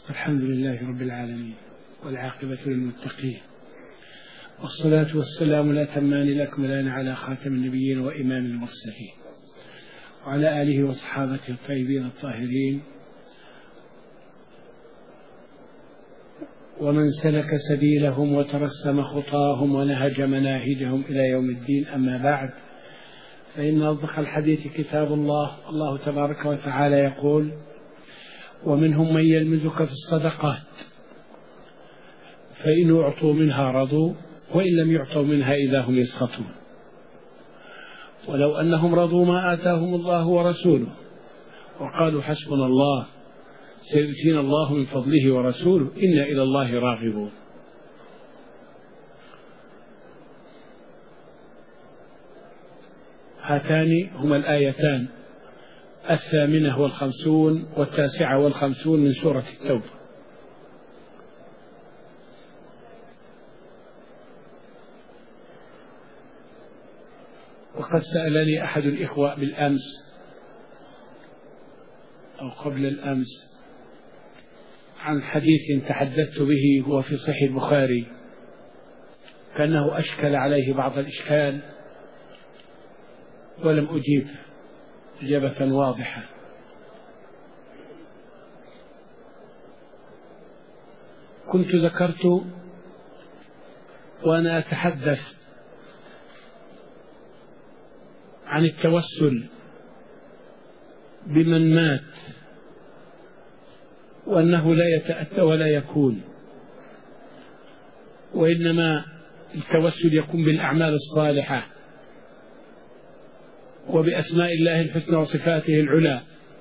الحمد لله رب العالمين والعاقبة للمتقين، والصلاة والسلام الأتمان الأكملان على خاتم النبيين وإمام المرسلين وعلى آله وصحابته الطيبين الطاهرين ومن سلك سبيلهم وترسم خطاهم ونهج مناهجهم إلى يوم الدين. أما بعد، فإن أصدق الحديث كتاب الله. الله تبارك وتعالى يقول: ومنهم من يلمزك في الصدقات فإن أعطوا منها رضوا وإن لم يعطوا منها إذا هم يسخطون ولو أنهم رضوا ما آتاهم الله ورسوله وقالوا حسبنا الله سيؤتينا الله من فضله ورسوله إنا إلى الله راغبون. هاتان هما الآيتان 58 و59 من سورة التوبة. وقد سألني أحد الإخوة بالأمس أو قبل الأمس عن حديث تحدثت به هو في صحيح البخاري، كأنه أشكل عليه بعض الإشكال ولم أجيب إجابة واضحة. كنت ذكرت وأنا أتحدث عن التوسل بمن مات وأنه لا يتأتى ولا يكون، وإنما التوسل يكون بالأعمال الصالحة وبأسماء الله الحسنى وصفاته العلى.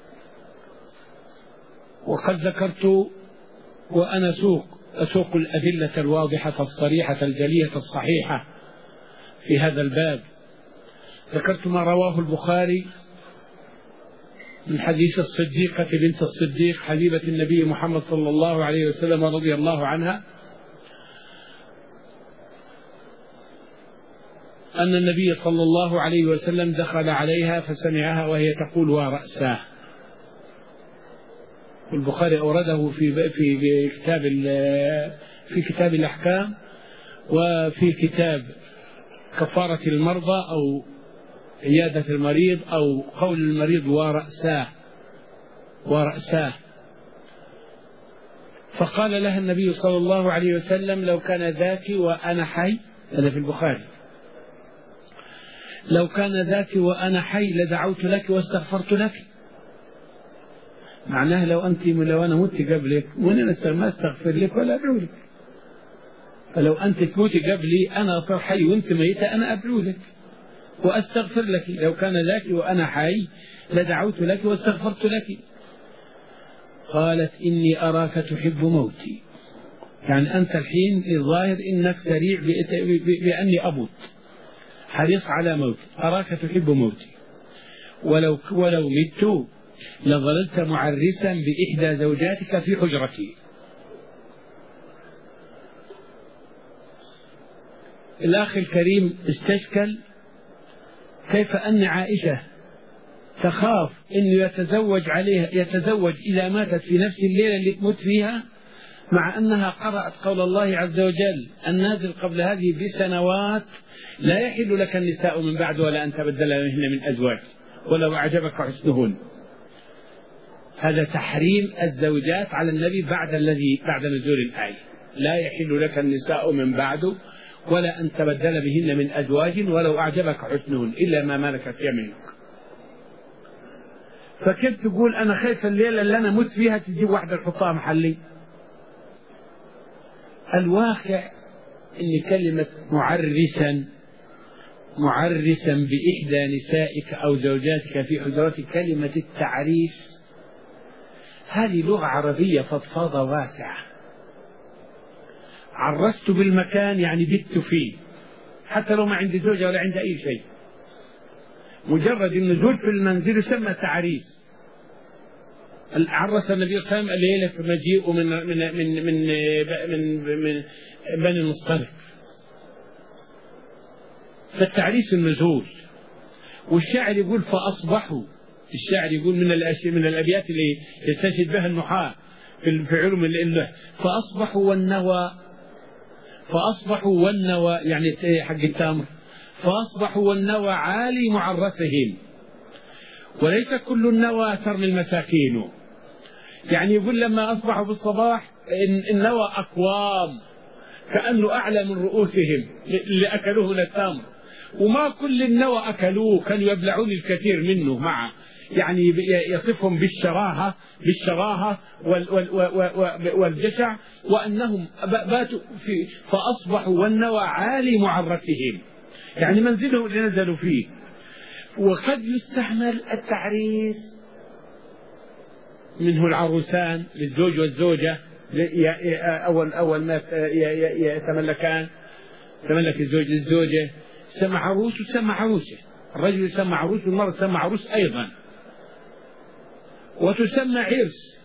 وقد ذكرت وأنا أسوق الأدلة الواضحة الصريحة الجلية الصحيحة في هذا الباب. ذكرت ما رواه البخاري من حديث الصديقة بنت الصديق حبيبة النبي محمد صلى الله عليه وسلم رضي الله عنها أن النبي صلى الله عليه وسلم دخل عليها فسمعها وهي تقول ورأساه. والبخاري أورده في كتاب الأحكام وفي كتاب كفارة المرضى أو عيادة المريض أو قول المريض ورأساه. فقال لها النبي صلى الله عليه وسلم: لو كان ذاك وأنا حي، هذا في البخاري، لو كان ذاك وأنا حي لدعوت لك واستغفرت لك. معناه لو أنا مت قبلك وأنا ما استغفر لك ولا أدعو لك، فلو أنت تموت قبلي أنا أصير حي وأنت ميتة أنا أدعو لك وأستغفر لك. لو كان ذاك وأنا حي لدعوت لك واستغفرت لك. قالت: إني أراك تحب موتي، يعني أنت الحين الظاهر إنك سريع بأني أموت، حريص على موتي، أراك تحب موتي، ولو مت لظللت معرسا بإحدى زوجاتك في حجرتي. الأخ الكريم استشكل كيف أن عائشة تخاف أنه يتزوج إذا ماتت في نفس الليلة اللي تموت فيها، مع أنها قرأت قول الله عز وجل النازل قبل هذه بسنوات: لا يحل لك النساء من بعد ولا أن تبدلهن من أزواج ولو أعجبك حسنهن. هذا تحريم الزوجات على النبي بعد نزول الآية: لا يحل لك النساء من بعد ولا أن تبدل بهن من أزواج ولو أعجبك حسنهن إلا ما ملكت يمينك. فكيف تقول أنا خايف الليلة اللي أنا مت فيها تجيب واحدة تحطها محلي؟ الواقع إن كلمة معرسا بإحدى نسائك أو زوجاتك في حجرتك، كلمة التعريس هذه لغة عربية فضفاضة واسعة. عرست بالمكان يعني بت فيه، حتى لو ما عندي زوجة ولا عندي أي شيء، مجرد النزول في المنزل يسمى تعريس. عرس النبي صلى الله عليه وسلم الليلة مجيء من بني المصطلق، فالتعريس النزول. والشاعر يقول فأصبحوا، الشاعر يقول من الأبيات اللي يستشهد بها النحاة، في علوم اللغة. فأصبحوا والنوى يعني حق التمر، فأصبحوا والنوى عالي معرسهم، وليس كل النوى ترمي المساكين. يعني يقول لما أصبحوا بالصباح النوى أقوام كأنه أعلى من رؤوسهم اللي أكلوه من التمر، وما كل النوى أكلوه، كانوا يبلعون الكثير منه معه، يعني يصفهم بالشراهة والجشع، وأنهم باتوا فأصبحوا والنوى عالي معرسهم، يعني منزلهم اللي نزلوا فيه. وقد يستعمل التعريس منه العروسان للزوج والزوجة، أول ما تملك الزوج للزوجة سمى عروس وسمى عروسة، الرجل يسمى عروس والمرأة تسمى عروس أيضا، وتسمى عرس.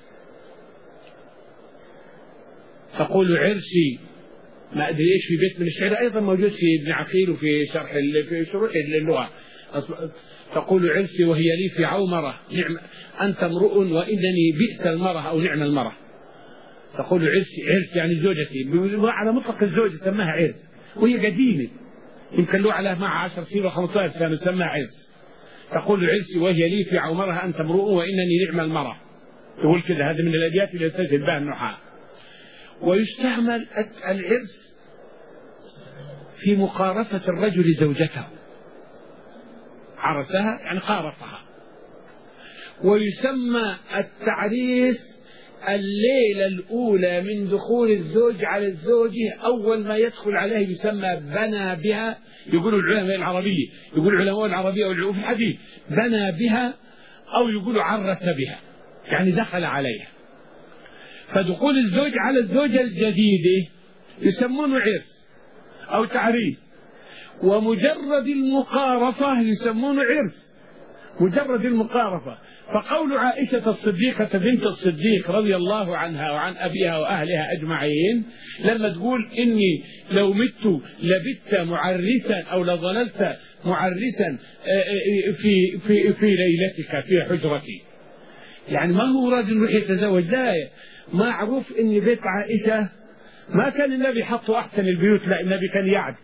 تقول عرسي ما أدري إيش في بيت من الشعر، أيضا موجود في ابن عقيل وفي شروح اللغة. تقول عرسي وهي لي في عومرة، نعم أنت امرؤ وإنني بئس المرأة أو نعم المرأة. تقول عرس يعني زوجتي، على مطلق الزوج سماها عرس، وهي قديمة يمكن له على مع 10 سنين و15 سنة سماها عرس. تقول عرسي وهي لي في عومرها أنت امرؤ وإنني نعم المرأة. تقول كذا، هذا من الأبيات اللي يستشهد بها النحاة. ويستعمل العرس في مقارفة الرجل زوجته، عرسها يعني قارفها. ويسمى التعريس الليلة الأولى من دخول الزوج على الزوجة، أول ما يدخل عليه يسمى بنى بها، يقولوا العلماء العربية، يقول علماء العربية والعلوم الحديث بنى بها، أو يقولوا عرس بها يعني دخل عليها. فدخول الزوج على الزوجة الجديدة يسمونه عرس أو تعريس، ومجرد المقارفة يسمونه عرس، مجرد المقارفة. فقول عائشة الصديقة بنت الصديق رضي الله عنها وعن أبيها وأهلها أجمعين لما تقول إني لو مت لبت معرسا أو لظللت معرسا في ليلتك في حجرتي، يعني ما هو راجل يتزوج، لا، معروف إن بيت عائشة ما كان النبي حطه أحسن البيوت، لا النبي كان يعد،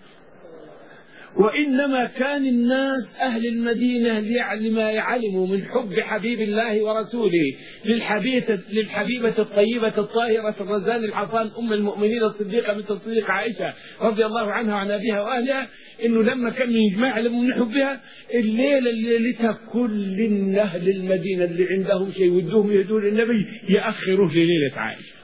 وإنما كان الناس أهل المدينة لما يعلموا من حب حبيب الله ورسوله للحبيبة الطيبة الطاهرة الرزان الحصان أم المؤمنين الصديقة بنت الصديق عائشة رضي الله عنها وعن أبيها وأهلها، إنه لما كان من إجماع يعلموا من حبها الليلة اللي ليلتها كل أهل المدينة اللي عندهم شيء ودوهم يهدون النبي يأخروه لليلة عائشة،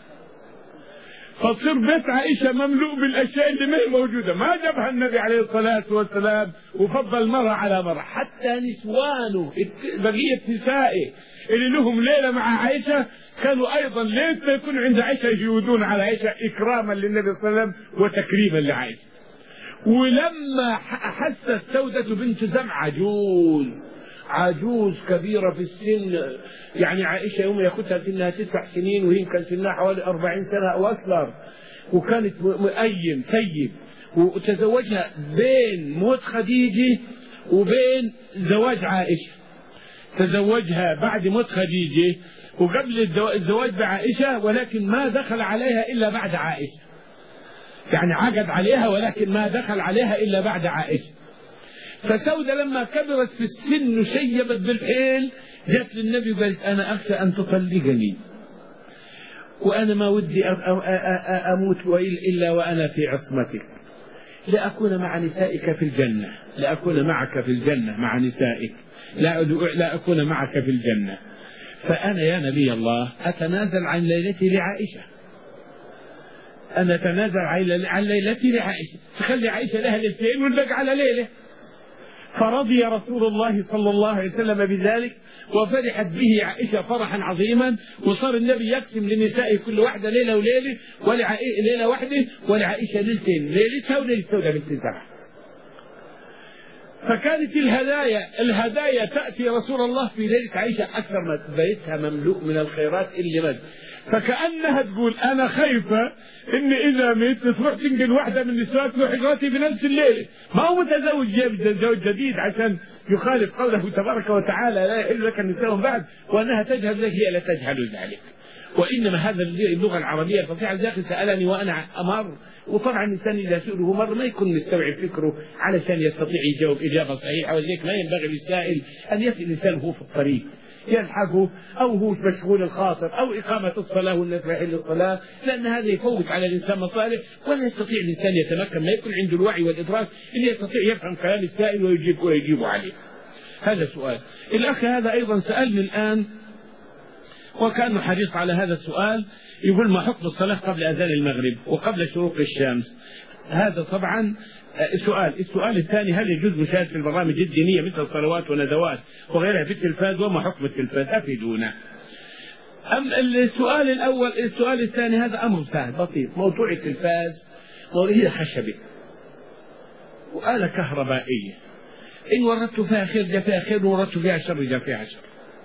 فتصير بيت عائشة مملوء بالأشياء اللي ما هي موجودة، ما جابها النبي عليه الصلاة والسلام وفضل مرة على مرة. حتى نسوانه بقية نسائه اللي لهم ليلة مع عائشة كانوا أيضا ليلة يكون عند عائشة يجودون على عائشة إكراما للنبي صلى الله عليه وسلم وتكريما لعائشة. ولما حست سودة بنت زمعة عجوز كبيرة في السن، يعني عائشة يوم ياخذها سنها 9 سنين وهي كان سنها حوالي 40 سنة أو أكثر، وكانت مؤيم طيب، وتزوجها بين موت خديجة وبين زواج عائشة، تزوجها بعد موت خديجة وقبل الزواج بعائشة، ولكن ما دخل عليها إلا بعد عائشة، يعني عقد عليها ولكن ما دخل عليها إلا بعد عائشة. فسودة لما كبرت في السن وشيبت بالحيل جاءت للنبي وقالت أنا أخشى أن تطلقني، وأنا ما ودي أموت إلا وأنا في عصمتك، لأكون مع نسائك في الجنة، لأكون معك في الجنة مع نسائك، لا أكون معك في الجنة. فأنا يا نبي الله أتنازل عن ليلتي لعائشة، أنا أتنازل عن ليلتي لعائشة، تخلي عائشة لها ليلتين ونبقى على ليلة. فرضي رسول الله صلى الله عليه وسلم بذلك، وفرحت به عائشة فرحا عظيما، وصار النبي يقسم لنسائه كل واحدة ليلة وليلة، ليلة واحدة، ولعائشة ليلتين، ليلتها وليلة سودة بنت زمعة. فكانت الهدايا تأتي رسول الله في ليلة عائشة أكثر ما بيتها مملوء من الخيرات اللي مد، فكأنها تقول أنا خايفة إن إذا ميت تروح تنقل واحدة من نسوات حجرتي في نفس الليلة، ما هو متزوج جديد عشان يخالف قوله تبارك وتعالى لا يحل لك النساء بعد، وأنها تجهل لك هي لا تجهل ذلك. وإنما هذا اللغة العربية الفصيحة. يا أخي سألني وأنا أمر، وطبعا الإنسان إذا سئله مرة ما يكون مستوعب فكره علشان يستطيع يجاوب إجابة صحيحة، ولذلك ما ينبغي للسائل أن يسأل لسانه في الطريق يلحقه أو هو مشغول الخاطر أو إقامة الصلاة والناس رايحين للصلاة، لأن هذا يفوت على الإنسان مصالح، ولا يستطيع الإنسان يتمكن، ما يكون عنده الوعي والإدراك اللي يستطيع يفهم كلام السائل ويجيب عليه. هذا سؤال. الأخ هذا أيضا سألني الآن وكان حريص على هذا السؤال، يقول ما حكم الصلاة قبل أذان المغرب وقبل شروق الشمس؟ هذا طبعا سؤال. السؤال الثاني هل يجوز مشاهدة البرامج الدينية مثل الصلوات وندوات وغيرها في التلفاز، وما حكم التلفاز؟ أفيدونا. السؤال الأول. السؤال الثاني هذا أمر سهل بسيط. موضوع التلفاز هي خشبة وآلة كهربائية، إن وردت فيها خير جاء فيها خير، ووردت فيها شر جاء فيها شر.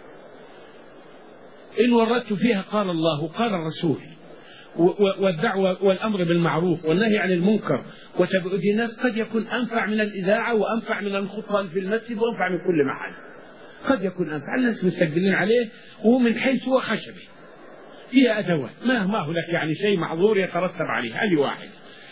إن وردت فيها قال الله وقال الرسول والدعوة والأمر بالمعروف والنهي عن المنكر وتبعد الناس، قد يكون أنفع من الإذاعة وأنفع من الخطبة في المسجد وأنفع من كل محل. قد يكون أنفع، الناس مستقبلين عليه، ومن حيث هو خشبه هي أدوات، ما هو لك يعني شيء معذور يترتب عليه. هذه واحد.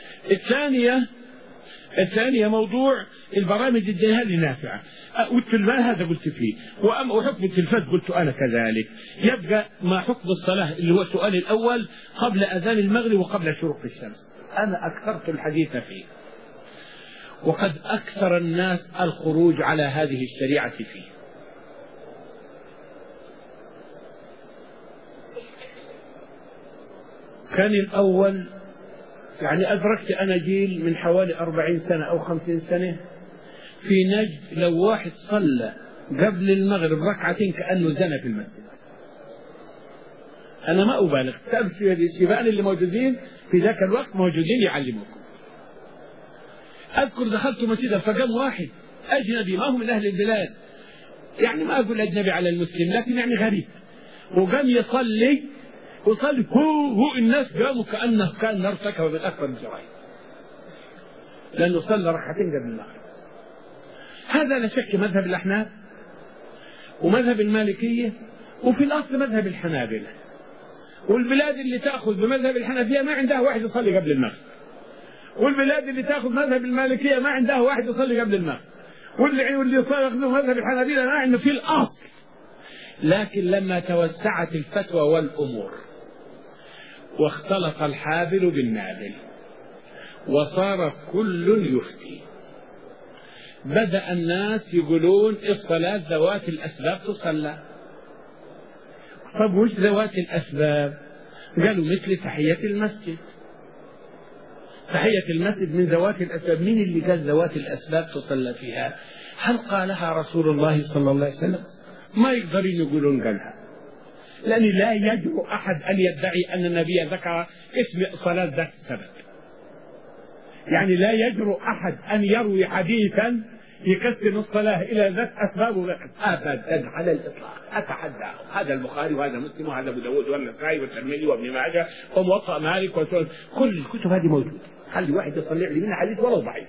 الثانية موضوع البرامج الدينية اللي نافعة، والتلفاز هذا قلت فيه، وحكم التلفاز قلت أنا كذلك. يبقى ما حكم الصلاة اللي هو السؤال الأول قبل أذان المغرب وقبل شروق الشمس؟ أنا أكثرت الحديث فيه، وقد أكثر الناس الخروج على هذه الشريعة فيه. كان الأول يعني أدركت أنا جيل من حوالي 40 سنة أو 50 سنة في نجد لو واحد صلى قبل المغرب ركعتين كأنه زنى في المسجد. أنا ما أبالغ، الشبان اللي موجودين في ذاك الوقت موجودين يعلموكم. أذكر دخلت مسجدا فقام واحد أجنبي ما هو من أهل البلاد، يعني ما أقول أجنبي على المسلم لكن يعني غريب، وقام يصلي هو الناس قاموا كأنه كان ارتكب من أكبر الجرائم، لأنه صلى ركعتين قبل المغرب. هذا لا شك مذهب الأحناف ومذهب المالكية، وفي الأصل مذهب الحنابلة. والبلاد اللي تأخذ بمذهب الحنفية ما عندها واحد يصلي قبل المغرب، والبلاد اللي تأخذ مذهب المالكية ما عندها واحد يصلي قبل المغرب، واللي يأخذ مذهب الحنابلة ما عنده في الأصل. لكن لما توسعت الفتوى والأمور واختلط الحابل بالنابل وصار كل يفتي، بدأ الناس يقولون الصلاة ذوات الأسباب تصلى. طب وش ذوات الأسباب؟ قالوا مثل تحية المسجد. تحية المسجد من ذوات الأسباب. مين اللي قال ذوات الأسباب تصلى فيها؟ هل قالها رسول الله صلى الله عليه وسلم؟ ما يقدرون يقولون قالها، لأن لا يجرؤ أحد أن يدعي أن النبي ذكر اسم صلاة ذات سبب. يعني لا يجرؤ أحد أن يروي حديثا يقسم الصلاة إلى ذات أسباب أبدا على الإطلاق. أتحدى هذا البخاري وهذا مسلم وهذا أبو داود والنسائي والترمذي وابن ماجه وموطأ مالك كل الكتب هذه موجودة. خلي واحد يطلع لي منها حديث ولو ضعيف.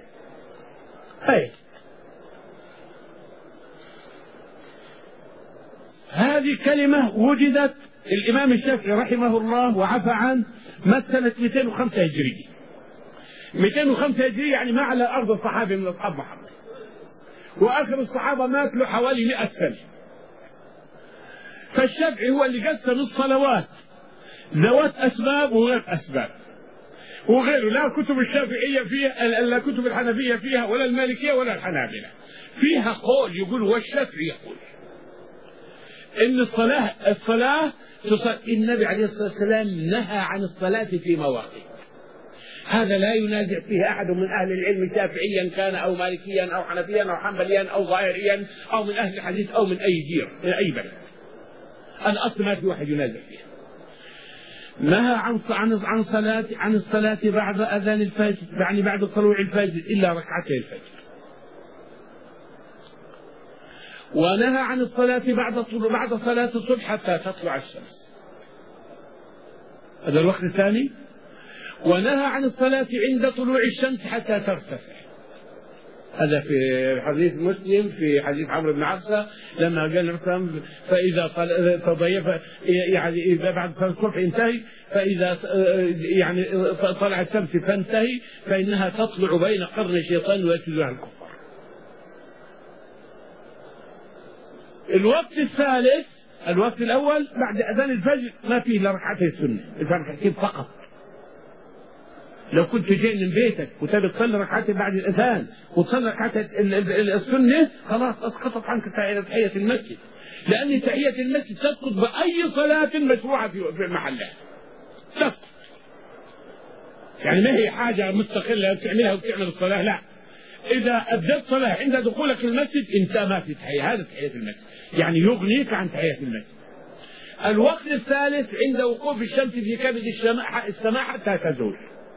هذه كلمة وجدت الإمام الشافعي رحمه الله وعفى عنه سنة 205 هجرية. 205 هجرية يعني ما على أرض الصحابة من أصحاب محمد، وآخر الصحابة مات له حوالي 100 سنة. فالشافعي هو اللي قسم الصلوات ذوات أسباب وغير أسباب وغيره. لا كتب الشافعية فيها، لا كتب الحنفية فيها، ولا المالكية ولا الحنابلة فيها قول يقول، والشافعي يقول إن الصلاة النبي عليه الصلاة والسلام نهى عن الصلاة في مواقف. هذا لا ينازع فيه أحد من أهل العلم، شافعيا كان أو مالكيا أو حنفيا أو حنبليا أو ظاهريا أو من أهل الحديث أو من أي جير من أي بلد. الأصل ما في واحد ينازع فيه. نهى عن الصلاة بعد أذان الفجر، يعني بعد طلوع الفجر، إلا ركعتي الفجر. ونهى عن الصلاة بعد صلاة الصبح حتى تطلع الشمس، هذا الوقت الثاني. ونهى عن الصلاة عند طلوع الشمس حتى ترتفع. هذا في حديث مسلم في حديث عمرو بن عبسة لما قال النبي صلى الله عليه وسلم فإذا تضيف يعني إذا بعد صلاة الصبح انتهي فإذا يعني طلعت الشمس فانتهي فإنها تطلع بين قرن الشيطان ويكذبها الكفار. الوقت الثالث، الوقت الأول بعد أذان الفجر ما فيه إلا ركعتي السنة، الركعتين فقط. لو كنت جاي من بيتك وتبي تصلي ركعتين بعد الأذان وتصلي ركعتين السنة خلاص أسقطت عنك تحية المسجد، لأن تحية المسجد تسقط بأي صلاة مشروعة في محلها، تسقط. يعني ما هي حاجة مستقلة تعملها وتعمل الصلاة، لا، إذا أديت صلاة عند دخولك المسجد أنت ما في تحية، هذا تحية المسجد، يعني يغنيك عن تحية المسجد. الوقت الثالث عند وقوف الشمس في كبد السماء حتى تزول.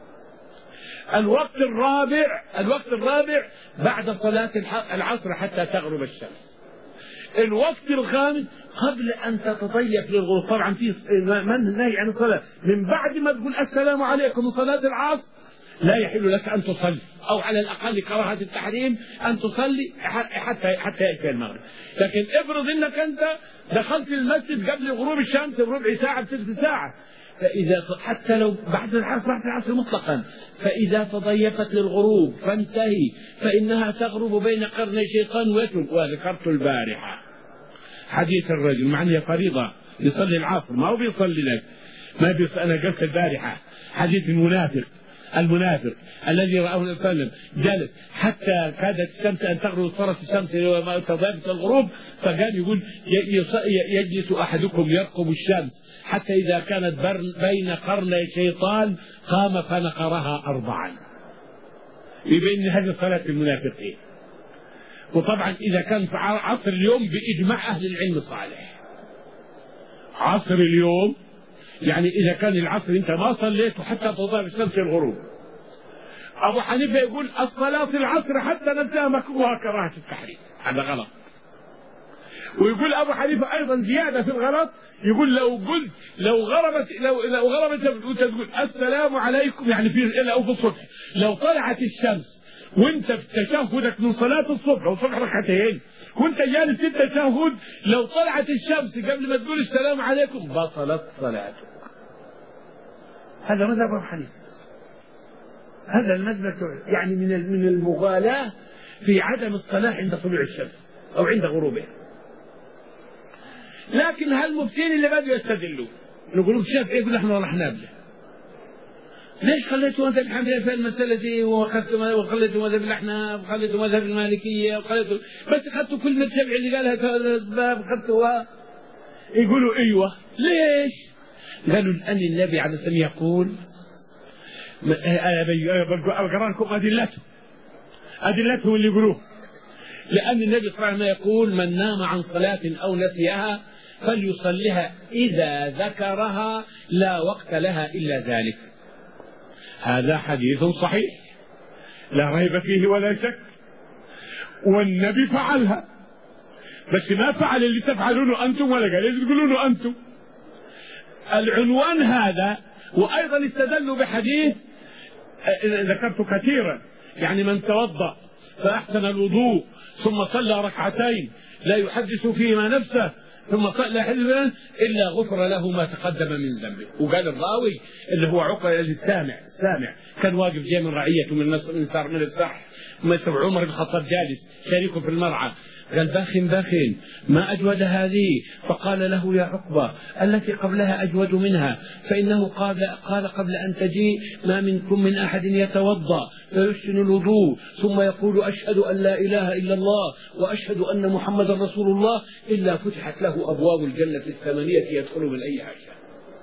الوقت الرابع بعد صلاة العصر حتى تغرب الشمس. الوقت الخامس قبل أن تتضيق للغروب. طبعا في نهي عن الصلاة من بعد ما تقول السلام عليكم من صلاة العصر لا يحل لك أن تصلي، أو على الأقل كراهة التحريم أن تصلي حتى يأتي المغرب. لكن افرض أنك أنت دخلت المسجد قبل غروب الشمس بربع ساعة بثلث ساعة، فإذا حتى لو بعد العصر مطلقا، فإذا تضيفت للغروب فانتهي فإنها تغرب بين قرني الشيطان ويترك. وذكرت البارحة حديث الرجل مع أنها فريضة يصلي العصر ما هو بيصلي لك، أنا قلت البارحة حديث المنافق الذي رآه النبي صلى الله عليه وسلم جالس حتى كادت الشمس أن تغرب، صارت الشمس وما تضيفت الغروب، فقال يقول يجلس أحدكم يرقب الشمس حتى إذا كانت بين قرني الشيطان قام فنقرها 4. يبين هذه صلاة المنافقين. وطبعا إذا كان في عصر اليوم بإجماع أهل العلم الصالح، عصر اليوم يعني إذا كان العصر أنت ما صليت حتى تضيف الشمس الغروب، أبو حنيفة يقول الصلاة في العصر حتى نفسها مكروهة كراهة التحريم، هذا غلط. ويقول أبو حنيفة أيضا زيادة في الغلط، يقول لو غربت وتقول السلام عليكم يعني في الصبح، لو طلعت الشمس وانت في تشهدك من صلاة الصبح والصبح ركعتين وانت جالس في التشهد، لو طلعت الشمس قبل ما تقول السلام عليكم بطلت صلاتك. هذا مذهب أبو حنيفة، هذا المذهب يعني من المغالاة في عدم الصلاة عند طلوع الشمس أو عند غروبها. لكن هالمفتين اللي بدوا يستدلوا نقولوا الشافعي يقول احنا والله حنابلة، ليش خليتوا انت الحنابلة في المسألة دي وخليتوا مذهب الأحناف وخليتوا مذهب المالكية وخليتوا بس اخذتوا كلمة الشافعي اللي قالها كالأسباب اخذتوها؟ يقولوا ايوه. ليش؟ قالوا لأن النبي عليه الصلاة والسلام يقول أقرأ لكم أدلته اللي يقولوه، لأن النبي صلى الله عليه وسلم يقول من نام عن صلاة أو نسيها فليصلها إذا ذكرها لا وقت لها إلا ذلك. هذا حديث صحيح لا ريب فيه ولا شك، والنبي فعلها، بس ما فعل اللي تفعلونه أنتم ولا قال اللي تقولونه أنتم. العنوان هذا. وأيضا استدلوا بحديث ذكرت كثيرا، يعني من توضأ فأحسن الوضوء ثم صلى ركعتين لا يحدث فيهما نفسه ثم صلى حزبا إلا غفر له ما تقدم من ذنبه. وقال الراوي اللي هو عقبة السامع كان واقف جاي من رعيته من السح عمر بن الخطاب جالس شريكه في المرعى، قال باخين ما أجود هذه، فقال له يا عقبة التي قبلها أجود منها، فإنه قال قبل أن تجيء ما منكم من أحد يتوضأ فيحسن الوضوء ثم يقول أشهد أن لا إله إلا الله وأشهد أن محمد رسول الله إلا فتحت له أبواب الجنة 8 يدخل من أيها شاء.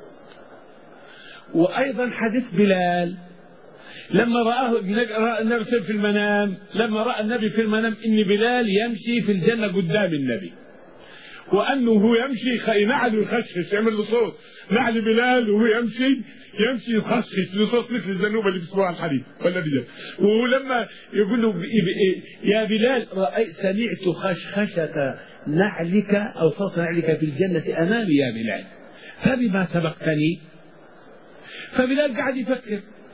وأيضا حديث بلال لما رآه النبي في المنام، لما رأى النبي في المنام إن بلال يمشي في الجنة قدام النبي، وأنه هو يمشي نعل يخشش يعمل له صوت، نعل بلال وهو يمشي يخشش لصوت مثل الزنوبة اللي بيسموها الحديد ولا بيجي. ولما يقول له يا بلال سمعت خشخشة نعلك أو صوت نعلك في الجنة أمامي يا بلال فبما سبقتني. فبلال قاعد يفكر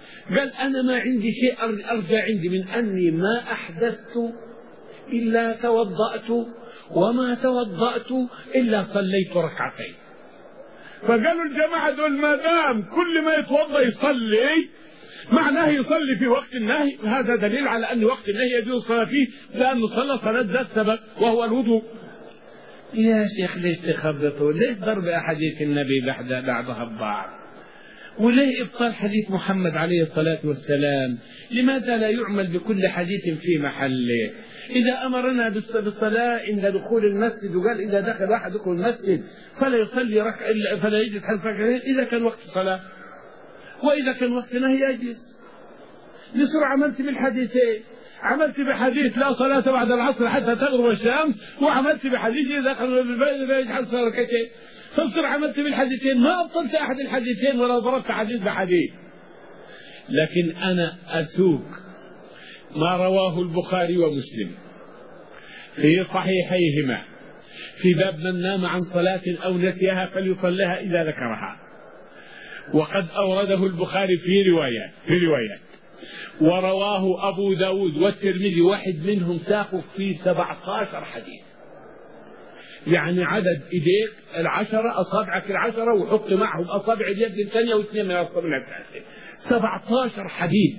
قال أنا ما عندي شيء أرجع عندي من أني ما أحدثت إلا توضأت وما توضأت إلا صليت ركعتين. فقالوا الجماعة دول ما دام كل ما يتوضأ يصلي معناه يصلي في وقت النهي، هذا دليل على أن وقت النهي يجوز الصلاة فيه لأنه صلى صلاة ذات سبب وهو الوضوء. يا شيخ ليش تخبطوا؟ ليش ضرب أحاديث النبي بعضها ببعض؟ وليه إبطال حديث محمد عليه الصلاة والسلام؟ لماذا لا يعمل بكل حديث في محله؟ إذا أمرنا بالصلاة عند دخول المسجد وقال إذا دخل أحدكم المسجد فلا يصلي فلا يجلس حتى ركعتين إذا كان وقت صلاة، وإذا كان وقت نهي يجلس. لسرعة عملت بالحديثين، عملت بحديث لا صلاة بعد العصر حتى تغرب الشمس، وعملت بحديث إذا دخل البيت حتى ركعتين، فبصر عملت بالحديثين، ما أبطلت أحد الحديثين ولا ضربت حديث بحديث. لكن أنا أسوق ما رواه البخاري ومسلم في صحيحيهما في باب من نام عن صلاة أو نسيها فليصليها إذا ذكرها، وقد أورده البخاري في روايات ورواه أبو داود والترمذي، واحد منهم ساقه في 17 حديث، يعني عدد إيديك 10 أصابعك 10 وحط معهم أصابع اليد الثانية واثنين من الأصابع الثالثة، 17 حديث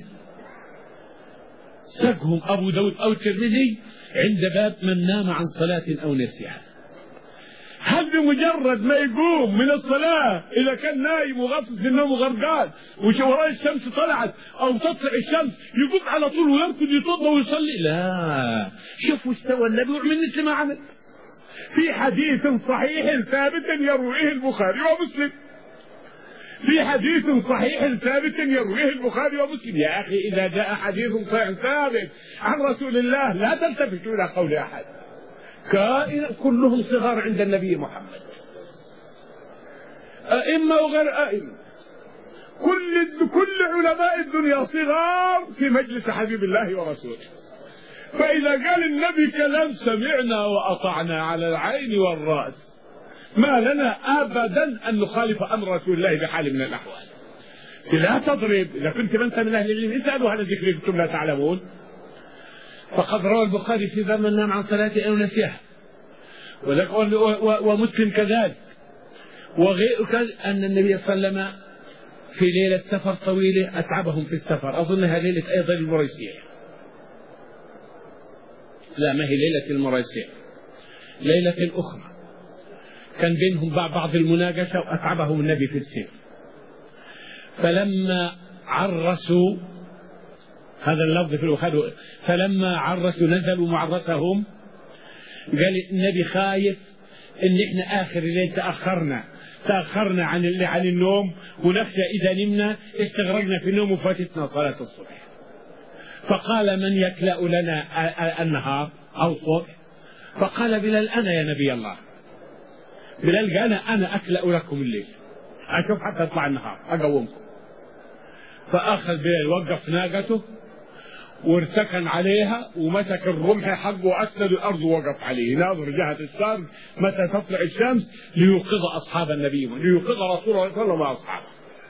ساقهم أبو داود أو الترمذي عند باب من نام عن صلاة أو نسيها. هل بمجرد ما يقوم من الصلاة إذا كان نايم وغاصص في النوم وغرقان وراء الشمس طلعت أو تطلع الشمس يقوم على طول ويركض يتوضا ويصلي؟ لا، شوفوا استوى النبي وعمل مثل ما عمل في حديث صحيح ثابت يرويه البخاري ومسلم، في حديث صحيح ثابت يرويه البخاري ومسلم. يا أخي إذا جاء حديث صحيح ثابت عن رسول الله لا تلتفتوا إلى قول أحد، كائن كلهم صغار عند النبي محمد، أئمة وغير أئمة، كل علماء الدنيا صغار في مجلس حبيب الله ورسوله. فإذا قال النبي كلام سمعنا وأطعنا على العين والرأس، ما لنا أبدا أن نخالف أمر رسول الله بحال من الأحوال. لا تضرب، إذا كنت أنت من أهل العلم اسألوا على ذكر كنتم لا تعلمون. فقد روى البخاري في باب من نام عن صلاة أو نسيها، ومسلم كذلك وغير أن النبي صلى الله عليه وسلم في ليلة سفر طويلة أتعبهم في السفر، أظنها ليلة أيضا المريسية، لا ما هي ليلة المريسية، ليلة أخرى كان بينهم بعض المناقشة وأتعبهم النبي في السير. فلما عرسوا، هذا اللفظ في البخاري، فلما عرسوا نزلوا معرسهم، قال النبي خايف ان احنا اخر الليل تاخرنا عن النوم ونخشى اذا نمنا استغرقنا في النوم وفاتتنا صلاه الصبح. فقال من يكلأ لنا النهار او الصبح؟ فقال بلال انا يا نبي الله. بلال قال انا اكلأ لكم الليل، اشوف حتى يطلع النهار اقومكم. فاخذ بلال وقف ناقته وارتكن عليها ومسك الرمح حقه وأسند الأرض ووقف عليه ناظر جهة الشام متى تطلع الشمس ليوقظ أصحاب النبي، ليوقظ رسول الله صلى الله عليه وسلم وأصحابه.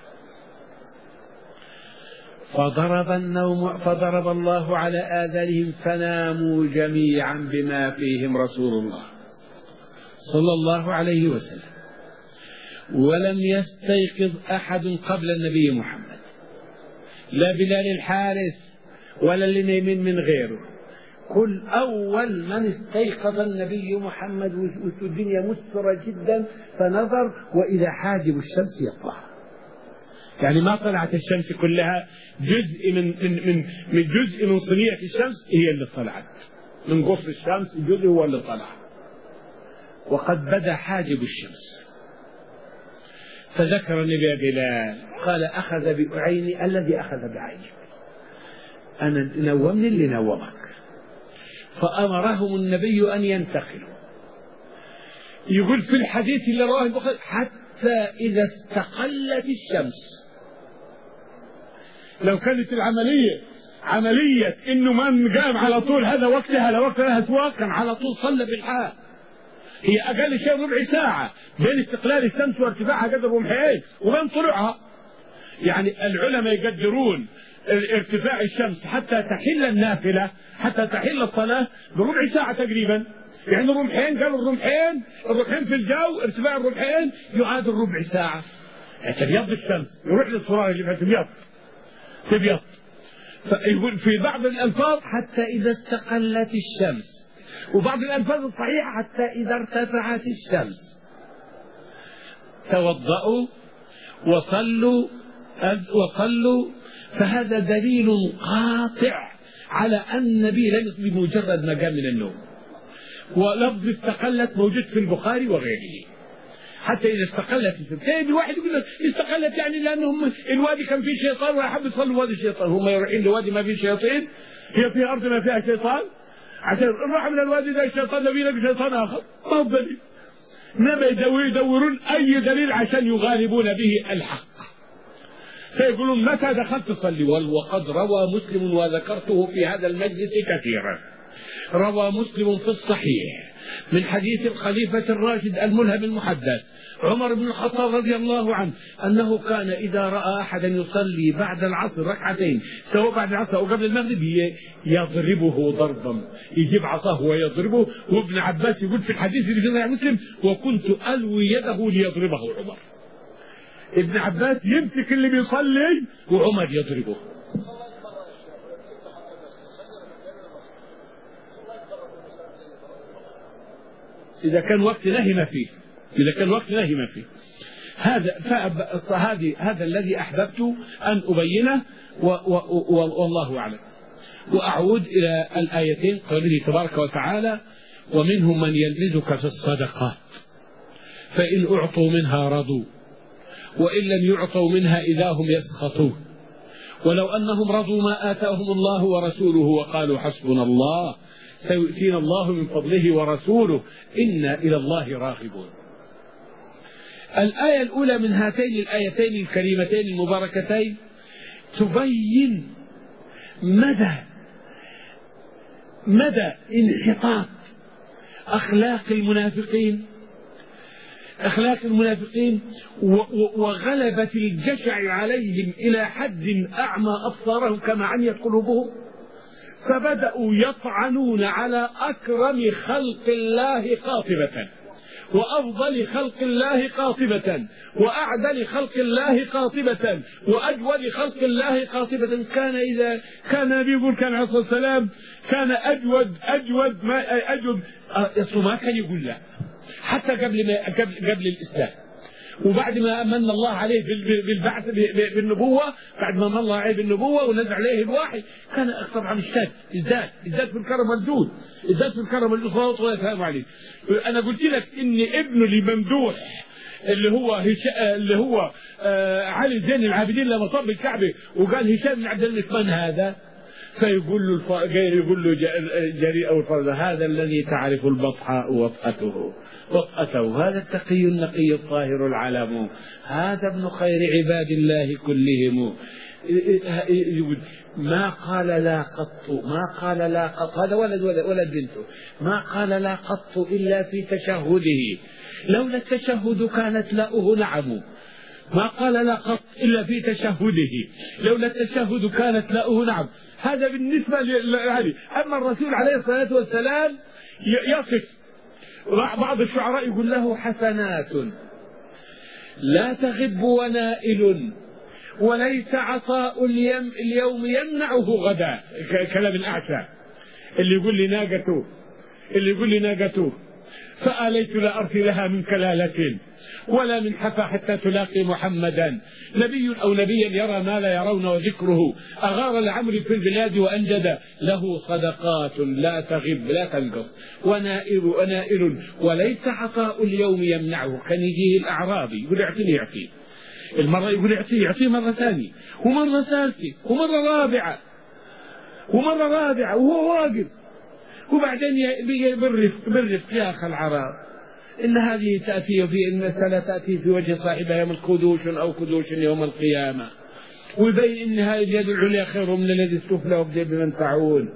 فضرب الله على آذانهم فناموا جميعا بما فيهم رسول الله صلى الله عليه وسلم، ولم يستيقظ أحد قبل النبي محمد، لا بلال الحارث ولا اللي نايمين من غيره. كل أول من استيقظ النبي محمد والدنيا مسفرة جدا فنظر وإذا حاجب الشمس يطلع، يعني ما طلعت الشمس كلها، جزء من جزء من صنيعة الشمس هي اللي طلعت، من قصر الشمس جزء هو اللي طلع، وقد بدا حاجب الشمس. فذكر النبي بلال قال أخذ بعيني الذي أخذ بعينك، أنا نومني اللي نومك. فأمرهم النبي أن ينتقلوا. يقول في الحديث اللي رواه البخاري حتى إذا استقلت الشمس. لو كانت العملية عملية إنه من قام على طول هذا وقتها لوقتها أسواق كان على طول صلى بالحال. هي أقل شيء ربع ساعة بين استقلال الشمس وارتفاعها قدر رمحين وبين طلوعها. يعني العلماء يقدرون ارتفاع الشمس حتى تحل النافلة، حتى تحل الصلاة بربع ساعة تقريبا. يعني الرمحين، قالوا الرمحين في الجو، ارتفاع الرمحين يعادل ربع ساعة. يعني تبيض الشمس، يروح للصورة اللي تبيض. فيقول في بعض الألفاظ حتى إذا استقلت الشمس، وبعض الألفاظ الصحيحة حتى إذا ارتفعت الشمس. توضأوا وصلوا، فهذا دليل قاطع على أن النبي لم يصلي بمجرد ما قام من النوم. ولفظ استقلت موجود في البخاري وغيره، حتى إذا استقلت الشمس. طيب واحد يقول لك استقلت يعني لأنهم الوادي كان فيه شيطان وأحب يصلوا وادي الشيطان. هم يروحين لوادي ما فيه شياطين؟ هي في أرض ما فيها شيطان؟ عشان نروح من الوادي ده الشيطان نبي لك شيطان آخر، ما هو دليل. إنما يدورون أي دليل عشان يغالبون به الحق. فيقولون متى دخلت تصلي؟ وقد روى مسلم، وذكرته في هذا المجلس كثيرا، روى مسلم في الصحيح من حديث الخليفة الراشد الملهم المحدث عمر بن الخطاب رضي الله عنه أنه كان إذا رأى أحدا يصلي بعد العصر ركعتين، سواء بعد العصر أو قبل المغرب، يضربه ضربا، يجيب عصاه ويضربه. وابن عباس يقول في الحديث اللي في صحيح مسلم: وكنت ألوي يده ليضربه عمر. ابن عباس يمسك اللي بيصلي وعمر يضربه. إذا كان وقت نهي ما فيه، هذا الذي أحببت أن أبينه، والله أعلم. وأعود إلى الآيتين، قوله تبارك وتعالى: ومنهم من يلمزك في الصدقات فإن أعطوا منها رضوا وإن لم يعطوا منها إذا هم يسخطون ولو أنهم رضوا ما آتاهم الله ورسوله وقالوا حسبنا الله سيؤتينا الله من فضله ورسوله إنا إلى الله راغبون. الآية الأولى من هاتين الآيتين الكريمتين المباركتين تبين مدى انحطاط أخلاق المنافقين وغلبة الجشع عليهم إلى حد أعمى أبصارهم كما عميت قلوبهم، فبدأوا يطعنون على أكرم خلق الله قاطبة، وأفضل خلق الله قاطبة، وأعدل خلق الله قاطبة، وأجود خلق الله قاطبة. كان النبي يقول كان عليه الصلاة والسلام كان أجود ما كان يقول لا، حتى قبل الإسلام، وبعد ما من الله عليه بالبعث بالنبوة، بعد ما من الله عليه بالنبوة ونزل عليه الوحي، كان طبعا ازداد في الكرم والجود، صلى الله عليه عليه. أنا قلت لك إن ابنه لممدوح اللي هو علي زين العابدين لما طب الكعبة وقال هشام بن عبد الملك من هذا؟ فيقول له جريء أو الفرد: هذا الذي تعرف البطحاء وطأته، هذا التقي النقي الطاهر العلم، هذا ابن خير عباد الله كلهم. ما قال لا قط، هذا ولد بنته، ما قال لا قط إلا في تشهده، لولا التشهد كانت لاؤه نعم. ما قال لا قط إلا في تشهده، لولا التشهد كانت لاؤه نعم. هذا بالنسبة لعلي. أما الرسول عليه الصلاة والسلام يصف بعض الشعراء يقول له: حسنات لا تغب ونائل وليس عطاء اليوم يمنعه غدا. كلام الأعشى اللي يقول لي ناقته فآليت لا أرثي لها من كلالة ولا من حفا حتى تلاقي محمدا، نبي أو نبيا يرى ما لا يرون وذكره أغار لعمر في البلاد وأنجد له صدقات لا تغب لا تنقص ونائل وليس عطاء اليوم يمنعه. كان يجيه الأعرابي يقول اعطيني، المرة يقول يعطيه مرة ثانية ومرة ثالثة ومرة رابعة وهو واقف، وبعدين بالرفق يا أخ العرب إن هذه تأتي إن المسألة تأتي في وجه صاحبها يوم خدوش أو خدوش يوم القيامة، ويبين إن هذه اليد العليا خير من الذي السفلى وابدأ بمن تعول.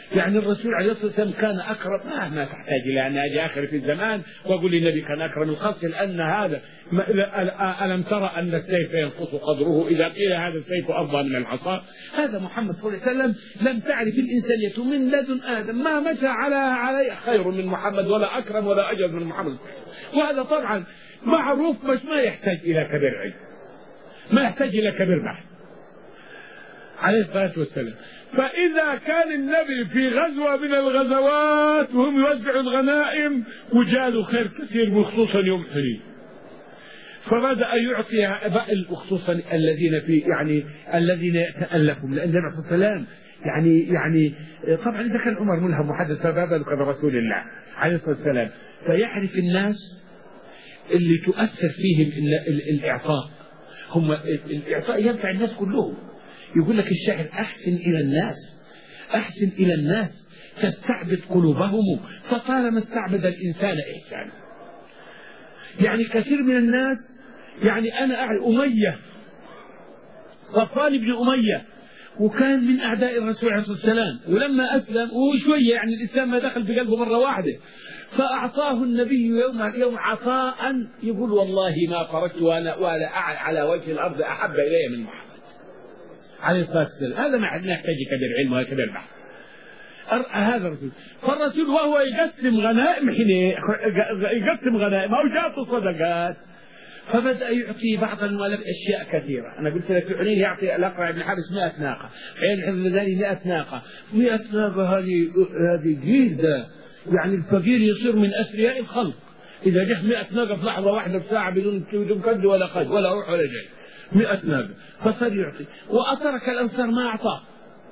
يعني الرسول عليه الصلاة والسلام كان أكرم، ما تحتاج إلى أن أجي آخر في الزمان وأقول النبي كان أكرم الخلق، لأن هذا ألم ترى أن السيف ينقص قدره إذا قيل هذا السيف أفضل من العصا. هذا محمد صلى الله عليه وسلم لم تعرف الإنسانية من لدن آدم ما مشى عليه خير من محمد ولا أكرم ولا أجل من محمد، وهذا طبعا معروف، بس ما يحتاج إلى كبير علم، ما يحتاج إلى كبير بحث عليه الصلاة والسلام. فإذا كان النبي في غزوة من الغزوات وهم يوزعوا الغنائم وجاءوا خير كثير خصوصا يوم حنين، فبدأ يعطي خصوصا الذين يتألفوا، لأن النبي صلى الله عليه وسلم يعني طبعا إذا كان عمر ملهم محدث فبابا كان رسول الله عليه الصلاة والسلام، فيعرف الناس اللي تؤثر فيهم الإعطاء، هم الإعطاء ينفع الناس كلهم. يقول لك الشاعر أحسن إلى الناس، أحسن إلى الناس تستعبد قلوبهم، فطالما استعبد الإنسان إحسانه. يعني كثير من الناس، يعني أنا أعرف أمية، صفوان بن أمية، وكان من أعداء الرسول عليه الصلاة والسلام، ولما أسلم وشوية يعني الإسلام ما دخل في قلبه مرة واحدة، فأعطاه النبي يوم عطاء يقول والله ما خرجت وأنا على وجه الأرض أحب إلي من محمد عليه الصلاة والسلام. هذا ما يحتاج كبير علم ولا كبير بحث. هذا الرسول، فالرسول وهو يقسم غنائم، حين يقسم غنائم أو جاءته صدقات، فبدأ يعطي بعض المؤلف أشياء كثيرة. أنا قلت لك العنين يعطي الأقرع بن حابس 100 ناقة، عين حفظ المداني 100 ناقة، 100 ناقة هذه جيدة، يعني الفقير يصير من أثرياء الخلق إذا جه 100 ناقة في لحظة واحدة بساعة بدون كد ولا قد ولا روح ولا جاي، 100 ناقة، فصار يعطي. وأترك الأنصار ما أعطاه،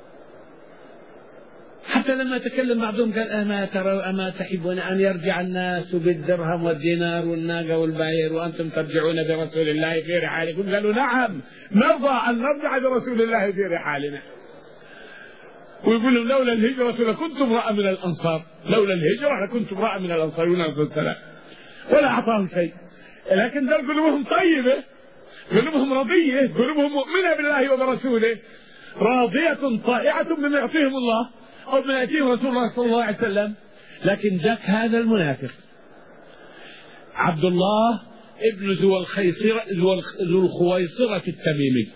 حتى لما تكلم بعضهم قال أما تحبون أن يرجع الناس بالدرهم والدينار والناقة والبعير وأنتم ترجعون برسول الله في رحالكم؟ قالوا نعم نرضى أن نرجع برسول الله في رحالنا. ويقول لهم لولا الهجرة لكنت امرأ من الأنصار، لولا الهجرة لكنت امرأ من الأنصار عليه السلام، ولا أعطاهم شيء. لكن دول قلوبهم طيبة، قلوبهم رضية، قلوبهم مؤمنة بالله وبرسوله، راضية طائعة بما يعطيهم الله أو ما يأتيه رسول الله صلى الله عليه وسلم. لكن جاك هذا المنافق عبد الله ابن ذو الخويصرة التميمي،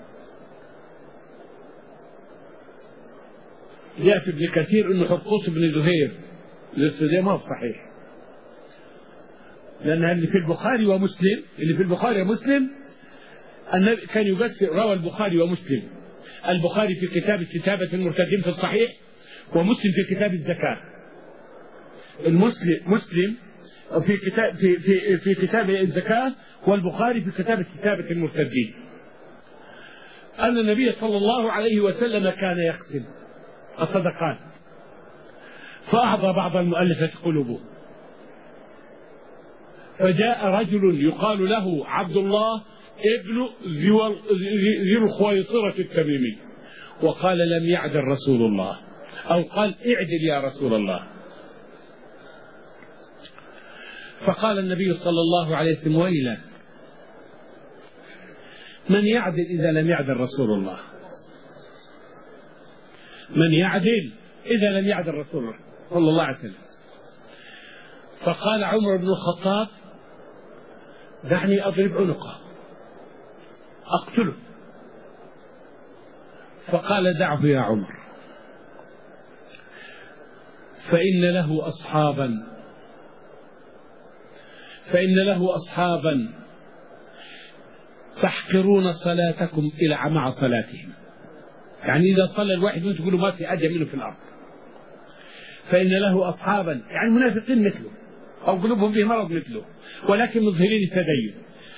جاء في ابن كثير انه حقوق بن زهير، ده ما هو صحيح، لأن اللي في البخاري ومسلم، اللي في البخاري ومسلم النبي كان يقسم، روى البخاري ومسلم، البخاري في كتاب استتابة المرتدين في الصحيح، ومسلم في كتاب الزكاة. مسلم في كتاب الزكاة، والبخاري في كتاب استتابة المرتدين، أن النبي صلى الله عليه وسلم كان يقسم الصدقات، فأعطى بعض المؤلفة قلوبه، فجاء رجل يقال له عبد الله ابن ذي الخويصرة التميمي وقال لم يعدل رسول الله، أو قال اعدل يا رسول الله. فقال النبي صلى الله عليه وسلم ويلك، من يعدل إذا لم يعدل رسول الله؟ من يعدل إذا لم يعدل رسول الله صلى الله عليه وسلم؟ فقال عمر بن الخطاب دعني أضرب عنقه أقتله. فقال دعه يا عمر، فإن له أصحابا تحقرون صلاتكم إلى مع صلاتهم، يعني إذا صلى الواحد وانتم تقولوا ما في أجل منه في الأرض. فإن له أصحابا يعني منافقين مثله أو قلوبهم به مرض مثله ولكن مظهرين التدين.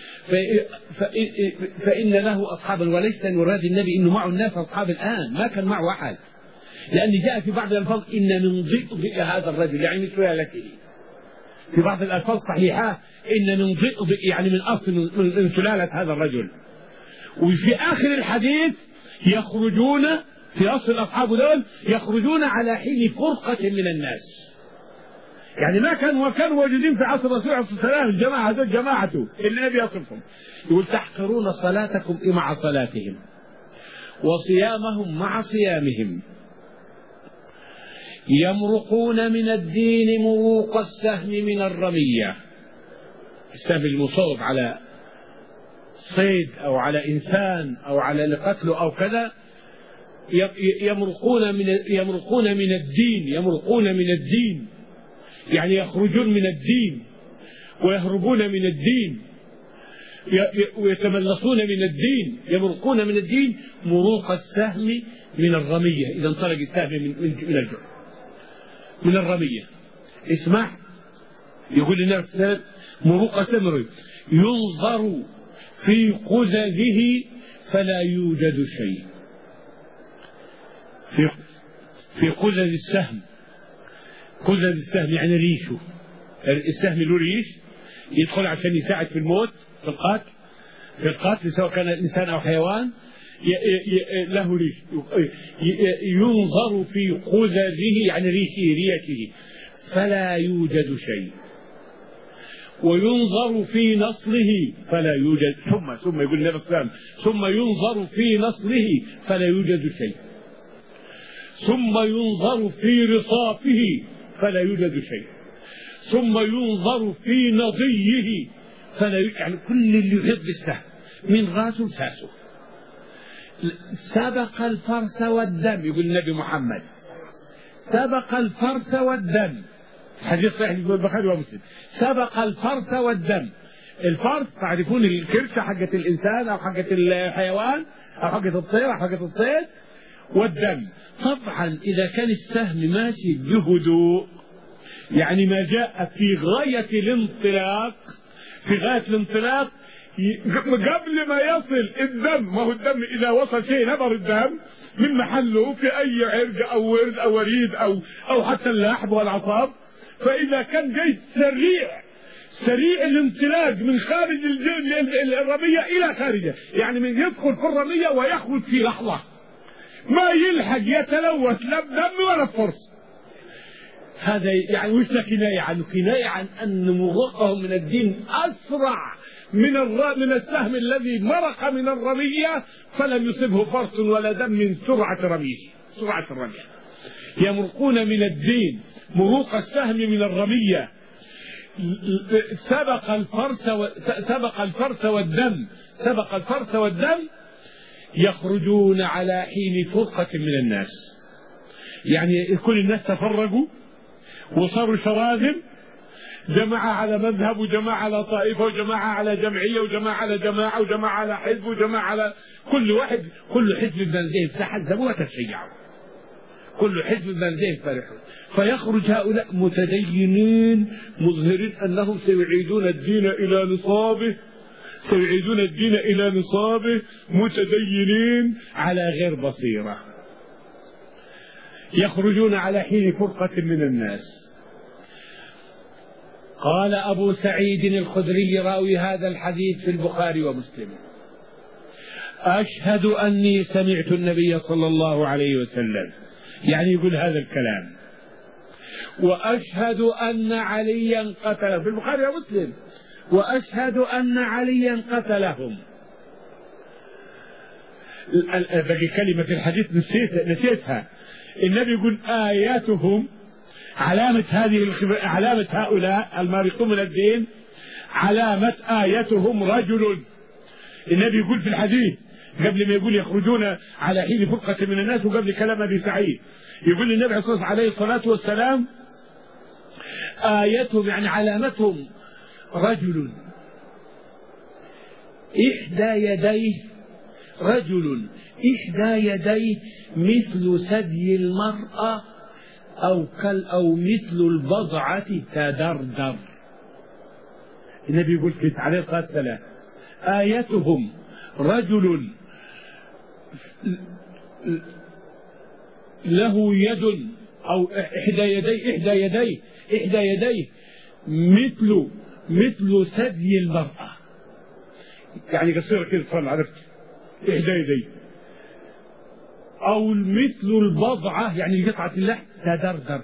فإن له أصحابا، وليس مراد النبي إنه معه الناس أصحاب الآن، ما كان معه أحد، لأن جاء في بعض الألفاظ إن من ضئضئ هذا الرجل، يعني مثل لك في بعض الألفاظ صحيحة إن من ضئضئ يعني من أصل من سلالة هذا الرجل. وفي آخر الحديث يخرجون في أصل الأصحاب دول يخرجون على حين فرقة من الناس، يعني ما كانوا موجودين في عصر الرسول عليه الصلاة والسلام الجماعة هذول جماعته اللي النبي يصفهم. يقول تحقرون صلاتكم مع صلاتهم وصيامهم مع صيامهم. يمرقون من الدين مروق السهم من الرمية. السهم المصوب على صيد أو على إنسان أو على لقتله أو كذا، يمرقون من الدين، يعني يخرجون من الدين ويهربون من الدين ويتملصون من الدين. يمرقون من الدين مروق السهم من الرمية، إذا انطلق السهم من الرمية. اسمع، يقول النبي صلى الله عليه وسلم: مروق سمر ينظر في قززه فلا يوجد شيء. في قزز السهم، قزز السهم يعني ريشه. السهم له ريش يدخل عشان يساعد في الموت، في القتل سواء كان إنسان أو حيوان، له ريش. ينظر في قززه يعني ريشه فلا يوجد شيء، وينظر في نصله فلا يوجد. ثم يقول النبي صلى الله عليه وسلم: ثم ينظر في نصله فلا يوجد شيء، ثم ينظر في رصافه فلا يوجد شيء، ثم ينظر في نضيه فلا يوجد. يعني كل اللي يحب السهم من راسه لساسه. سبق الفرس والدم، يقول النبي محمد: سبق الفرس والدم. حديث صحيح يقول البخاري ومسلم: سبق الفرس والدم. الفرس تعرفون الكرشة حقة الإنسان أو حقة الحيوان أو حقة الطير أو حقة الصيد، والدم. طبعا إذا كان السهم ماشي بهدوء، يعني ما جاء في غاية الانطلاق، قبل ما يصل الدم، ما هو الدم إذا وصل شيء نبر الدم من محله في أي عرق أو ورد أو وريد أو حتى اللحم والعصاب، فإذا كان جاي سريع الانطلاق من خارج الرمية إلى خارجه، يعني من يدخل في الرمية ويخرج في لحظة، ما يلحق يتلوث لا بدم ولا فرص. هذا يعني وش كناية عنه؟ كناية عن أن مغرقهم من الدين أسرع من السهم الذي مرق من الرمية فلم يصبه فرس ولا دم من سرعة الرمية. يمرقون من الدين مروق السهم من الرمية. سبق الفرس والدم يخرجون على حين فرقة من الناس، يعني كل الناس تفرقوا وصاروا شراذم، جماعة على مذهب وجماعة على طائفة وجماعة على جمعية وجماعة على جماعة وجماعة على حزب وجماعة على كل حزب بلدهم تحزبوا وتشيعوا، كل حزب بلدهم فرحوا. فيخرج هؤلاء متدينين مظهرين أنهم سيعيدون الدين إلى نصابه متدينين على غير بصيرة. يخرجون على حين فرقة من الناس. قال أبو سعيد الخدري راوي هذا الحديث في البخاري ومسلم: أشهد أني سمعت النبي صلى الله عليه وسلم، يعني يقول هذا الكلام، وأشهد أن عليا قتله، في البخاري ومسلم: وأشهد أن عليا قتلهم. باقي كلمة في الحديث نسيتها. النبي يقول: آياتهم، علامة هؤلاء المارقون من الدين، علامة آيتهم رجل. النبي يقول في الحديث قبل ما يقول يخرجون على حين فرقة من الناس، وقبل كلام أبي سعيد يقول النبي عليه الصلاة والسلام: آيتهم يعني علامتهم رجل إحدى يديه مثل ثدي المرأة أو مثل البضعة تدردر. النبي يقول كده عليه الصلاة والسلام: آيتهم رجل له يد أو إحدى يديه مثل ثدي المرأة، يعني قصيرة كده، طبعا عرفت، إحدى يديه، أو مثل البضعة يعني قطعة اللحم تدردر،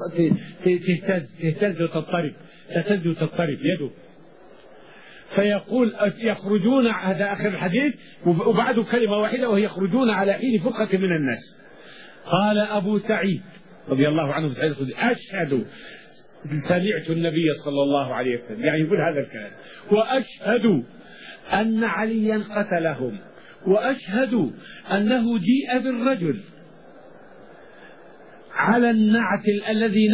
تهتز وتضطرب يده. فيقول يخرجون، هذا آخر الحديث وبعده كلمة واحدة، وهي يخرجون على حين فرقة من الناس. قال أبو سعيد رضي الله عنه في الحديث القدسي: أشهد سمعت النبي صلى الله عليه وسلم، يعني يقول هذا الكلام، وأشهد أن عليا قتلهم، وأشهد أنه جيء بالرجل على النعت الذي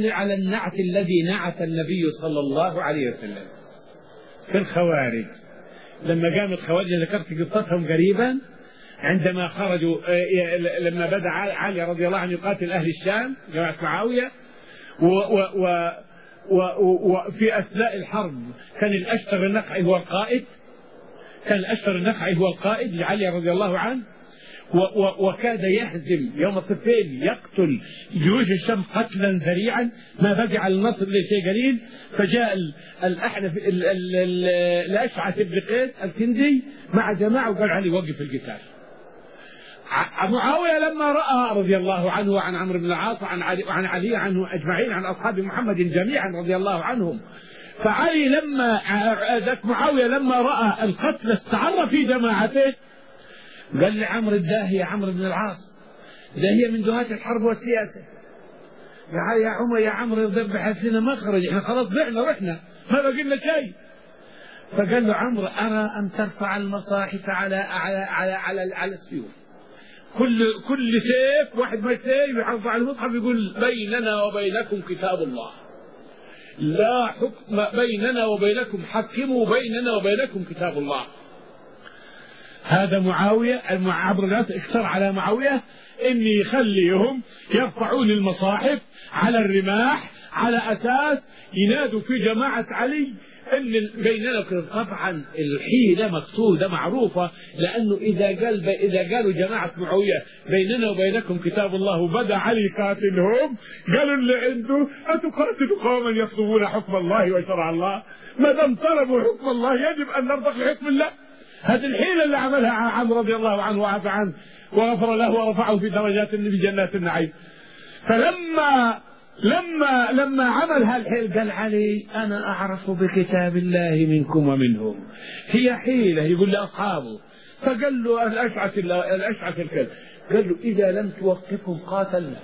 نعت النبي صلى الله عليه وسلم. في الخوارج لما قام الخوارج، ذكرت قصتهم قريبا، عندما خرجوا لما بدأ علي رضي الله عنه يقاتل أهل الشام جماعة معاوية، وفي أثناء الحرب كان الأشتر النخعي هو القائد، لعلي رضي الله عنه، وكاد يهزم يوم صفين، يقتل جيوش الشام قتلا ذريعا، ما بقي على النصر الا شيء قليل. فجاء الأحنف الأشعث بن قيس الكندي مع جماعة وقال: علي وقف القتال. معاوية لما رأى رضي الله عنه وعن عمرو بن العاص وعن علي عنه أجمعين، عن أصحاب محمد جميعا رضي الله عنهم، فعلي معاوية لما رأى القتل استعر في جماعته، قال لعمرو الداهية عمرو بن العاص: داهية من دهاة الحرب والسياسة، يا عمرو ذبحت لنا مخرج، احنا خلاص ضعنا رحنا ما بقي لنا شيء. فقال له عمرو: أرى أن ترفع المصاحف على السيوف، كل سيف واحد ما سيف يرفع المصحف يقول: بيننا وبينكم كتاب الله، لا حكم بيننا وبينكم، حكموا بيننا وبينكم كتاب الله. هذا معاوية عبر الناس اختار على معاوية إن يخليهم يرفعون المصاحف على الرماح على أساس ينادوا في جماعة علي إن بيننا. طبعا الحيلة مقصودة معروفة، لأنه إذا قالوا جماعة معاوية بيننا وبينكم كتاب الله وبدأ علي قاتلهم، قالوا اللي عنده: أتقاتلوا قوما يطلبون حكم الله وشرع الله؟ ما دام طلبوا حكم الله يجب أن نرضى بحكم الله. هذه الحيلة اللي عملها عمرو رضي الله عنه وعفى عنه وغفر له ورفعه في درجات النبي جنات النعيم. لما عمل هالحيل قال علي: أنا أعرف بكتاب الله منكم ومنهم. هي حيلة يقول لأصحابه. فقال له الأشعث الكلب، قال له: إذا لم توقفهم قاتلنا.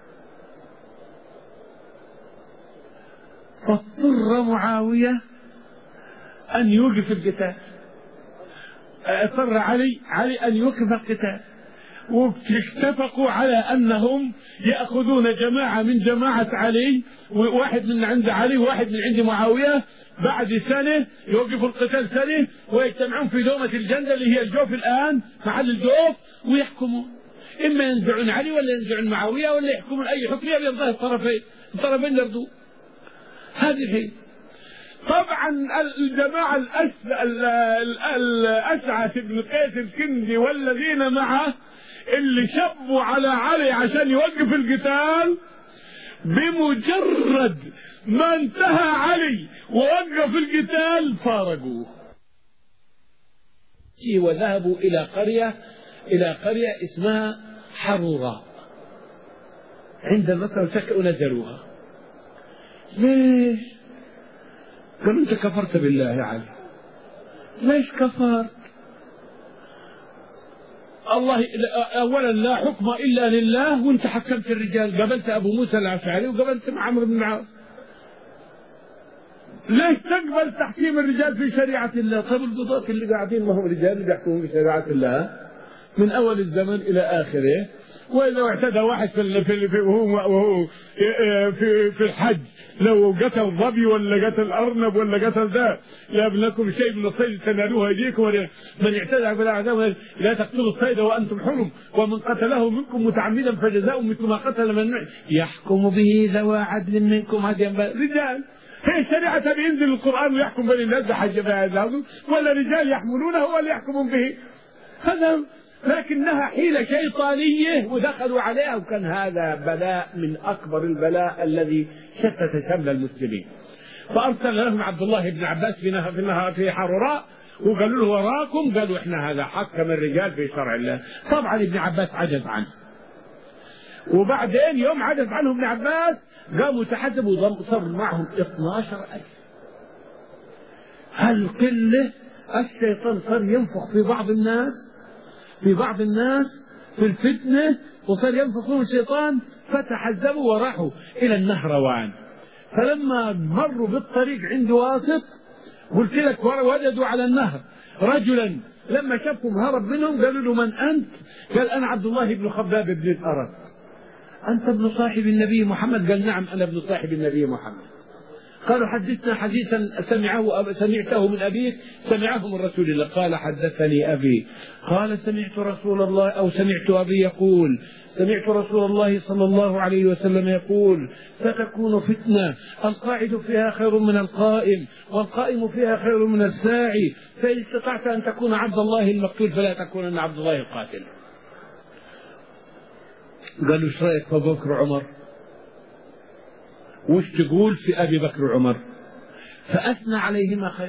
فاضطر معاوية أن يوقف القتال، اضطر علي أن يوقف القتال، واتفقوا على أنهم يأخذون جماعة من جماعة علي، واحد من عند علي وواحد من عند معاوية، بعد سنة يوقفوا القتال سنة ويجتمعون في دومة الجندل اللي هي الجوف الآن محل الجوف، ويحكموا، إما ينزعون علي ولا ينزعون معاوية ولا يحكمون أي حكم يرضى الطرفين يرضوا. هذه الحين طبعا الجماعة الأشعث بن قيس الكندي والذين معه اللي شبوا على علي عشان يوقف القتال، بمجرد ما انتهى علي ووقف القتال فارقوه وذهبوا إلى قرية اسمها حروراء عند مصر، ونزلوها. ليش؟ قالوا: أنت كفرت بالله يا علي. ليش كفرت؟ الله أولا لا حكم إلا لله، وأنت حكمت الرجال، قبلت أبو موسى الأشعري وقبلت عمرو بن العاص. ليش تقبل تحكيم الرجال في شريعة الله؟ طيب القضاة اللي قاعدين ما هم رجال اللي يحكمون في شريعة الله من أول الزمن إلى آخره. وإذا اعتدى واحد وهو في الحج، لو قتل ظبي ولا قتل أرنب ولا قتل ذا، لا لكم شيء من الصيد تنالوه أيديكم، من اعتدى على الأعداء لا تقتلوا الصيد وأنتم حرم، ومن قتله منكم متعمدا فجزاء مثل ما قتل من يحكم به ذوى عدل منكم. هذه رجال، هي شريعة بينزل القرآن ويحكم بين الناس بحج ولا رجال يحملونه ولا يحكمون به؟ هذا لكنها حيلة شيطانية ودخلوا عليها، وكان هذا بلاء من أكبر البلاء الذي شتت شمل المسلمين. فأرسل لهم عبد الله بن عباس في حروراء وقالوا له: وراكم. قالوا: إحنا هذا حكم الرجال في شرع الله. طبعا ابن عباس عجز عنه، وبعدين يوم عجز عنه ابن عباس قاموا تحدبوا وصار معهم 12,000. هالقلة الشيطان صار ينفخ في بعض الناس في الفتنة وصار ينفصلون الشيطان، فتحزبوا وراحوا إلى النهروان. فلما مروا بالطريق عند واسط قلت لك وجدوا على النهر رجلا، لما شافهم هرب منهم قالوا له من أنت؟ قال أنا عبد الله بن خباب بن الأرت. أنت ابن صاحب النبي محمد؟ قال نعم أنا ابن صاحب النبي محمد. قالوا حدثنا حديثا سمعته من أبيك، سمعه من رسول الله. قال حدثني أبي. قال سمعت رسول الله أو سمعت أبي يقول سمعت رسول الله صلى الله عليه وسلم يقول ستكون فتنة القاعد فيها خير من القائم والقائم فيها خير من الساعي، فإن استطعت أن تكون عبد الله المقتول فلا تكونن عبد الله القاتل. قالوا ايش رايك في ابو بكر وعمر؟ وش تقول في ابي بكر وعمر؟ فاثنى عليهما خير.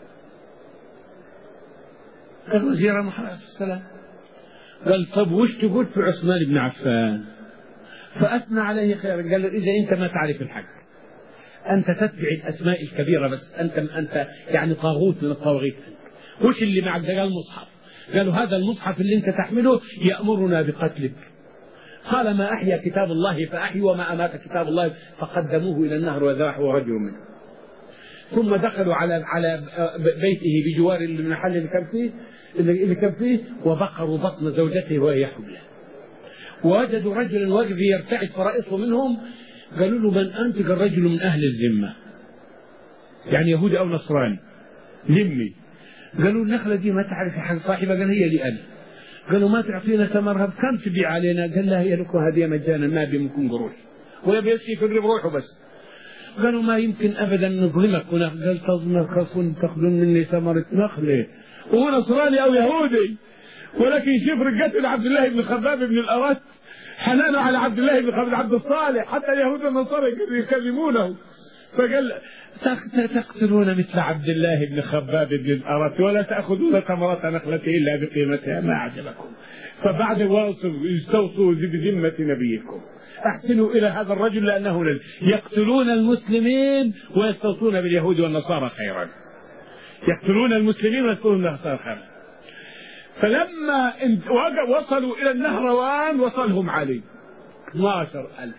قال وزير محمد عليه السلام. قال طب وش تقول في عثمان بن عفان؟ فاثنى عليه خير. قال له اذا انت ما تعرف الحق، انت تتبع الاسماء الكبيره بس، انت يعني طاغوت من الطواغيت. وش اللي معك؟ قال مصحف. قالوا هذا المصحف اللي انت تحمله يامرنا بقتلك. قال ما أحيا كتاب الله فأحي وما أمات كتاب الله. فقدموه إلى النهر وذبحوا رجل منه. ثم دخلوا على بيته بجوار المحل اللي كان فيه وبقروا بطن زوجته وهي حبلى. ووجدوا رجلا واقف يرتعد فرائصه منهم. قالوا له من أنت؟ قال رجل من أهل الذمة، يعني يهودي أو نصراني ذمي. قالوا النخلة دي ما تعرف حق صاحبها؟ قال هي لي أنا. قالوا ما تعطينا ثمرها؟ كم تبيع علينا؟ قال لا هي لكم هدية مجانا ما بي منكم قروش، ولا بيسي يقرب روحه بس. قالوا ما يمكن أبدا نظلمك. قال تظلمون تأخذون مني ثمرة نخلة وهو نصراني أو يهودي. ولكن شوف رقته لعبد الله بن خباب بن الأرت، حنانه على عبد الله بن خباب عبد الصالح، حتى اليهود والنصارى يكلمونه. فقال تقتلون مثل عبد الله بن خباب بن الأرت ولا تأخذون ثمرة نخلته إلا بقيمتها ما أعجبكم. فبعد واصل استوصوا بذمة نبيكم، أحسنوا إلى هذا الرجل لأنه يقتلون المسلمين ويستوصون باليهود والنصارى خيرا. يقتلون المسلمين ويستوصون بالنصارى خيرا. فلما وصلوا إلى النهروان وصلهم علي 12,000.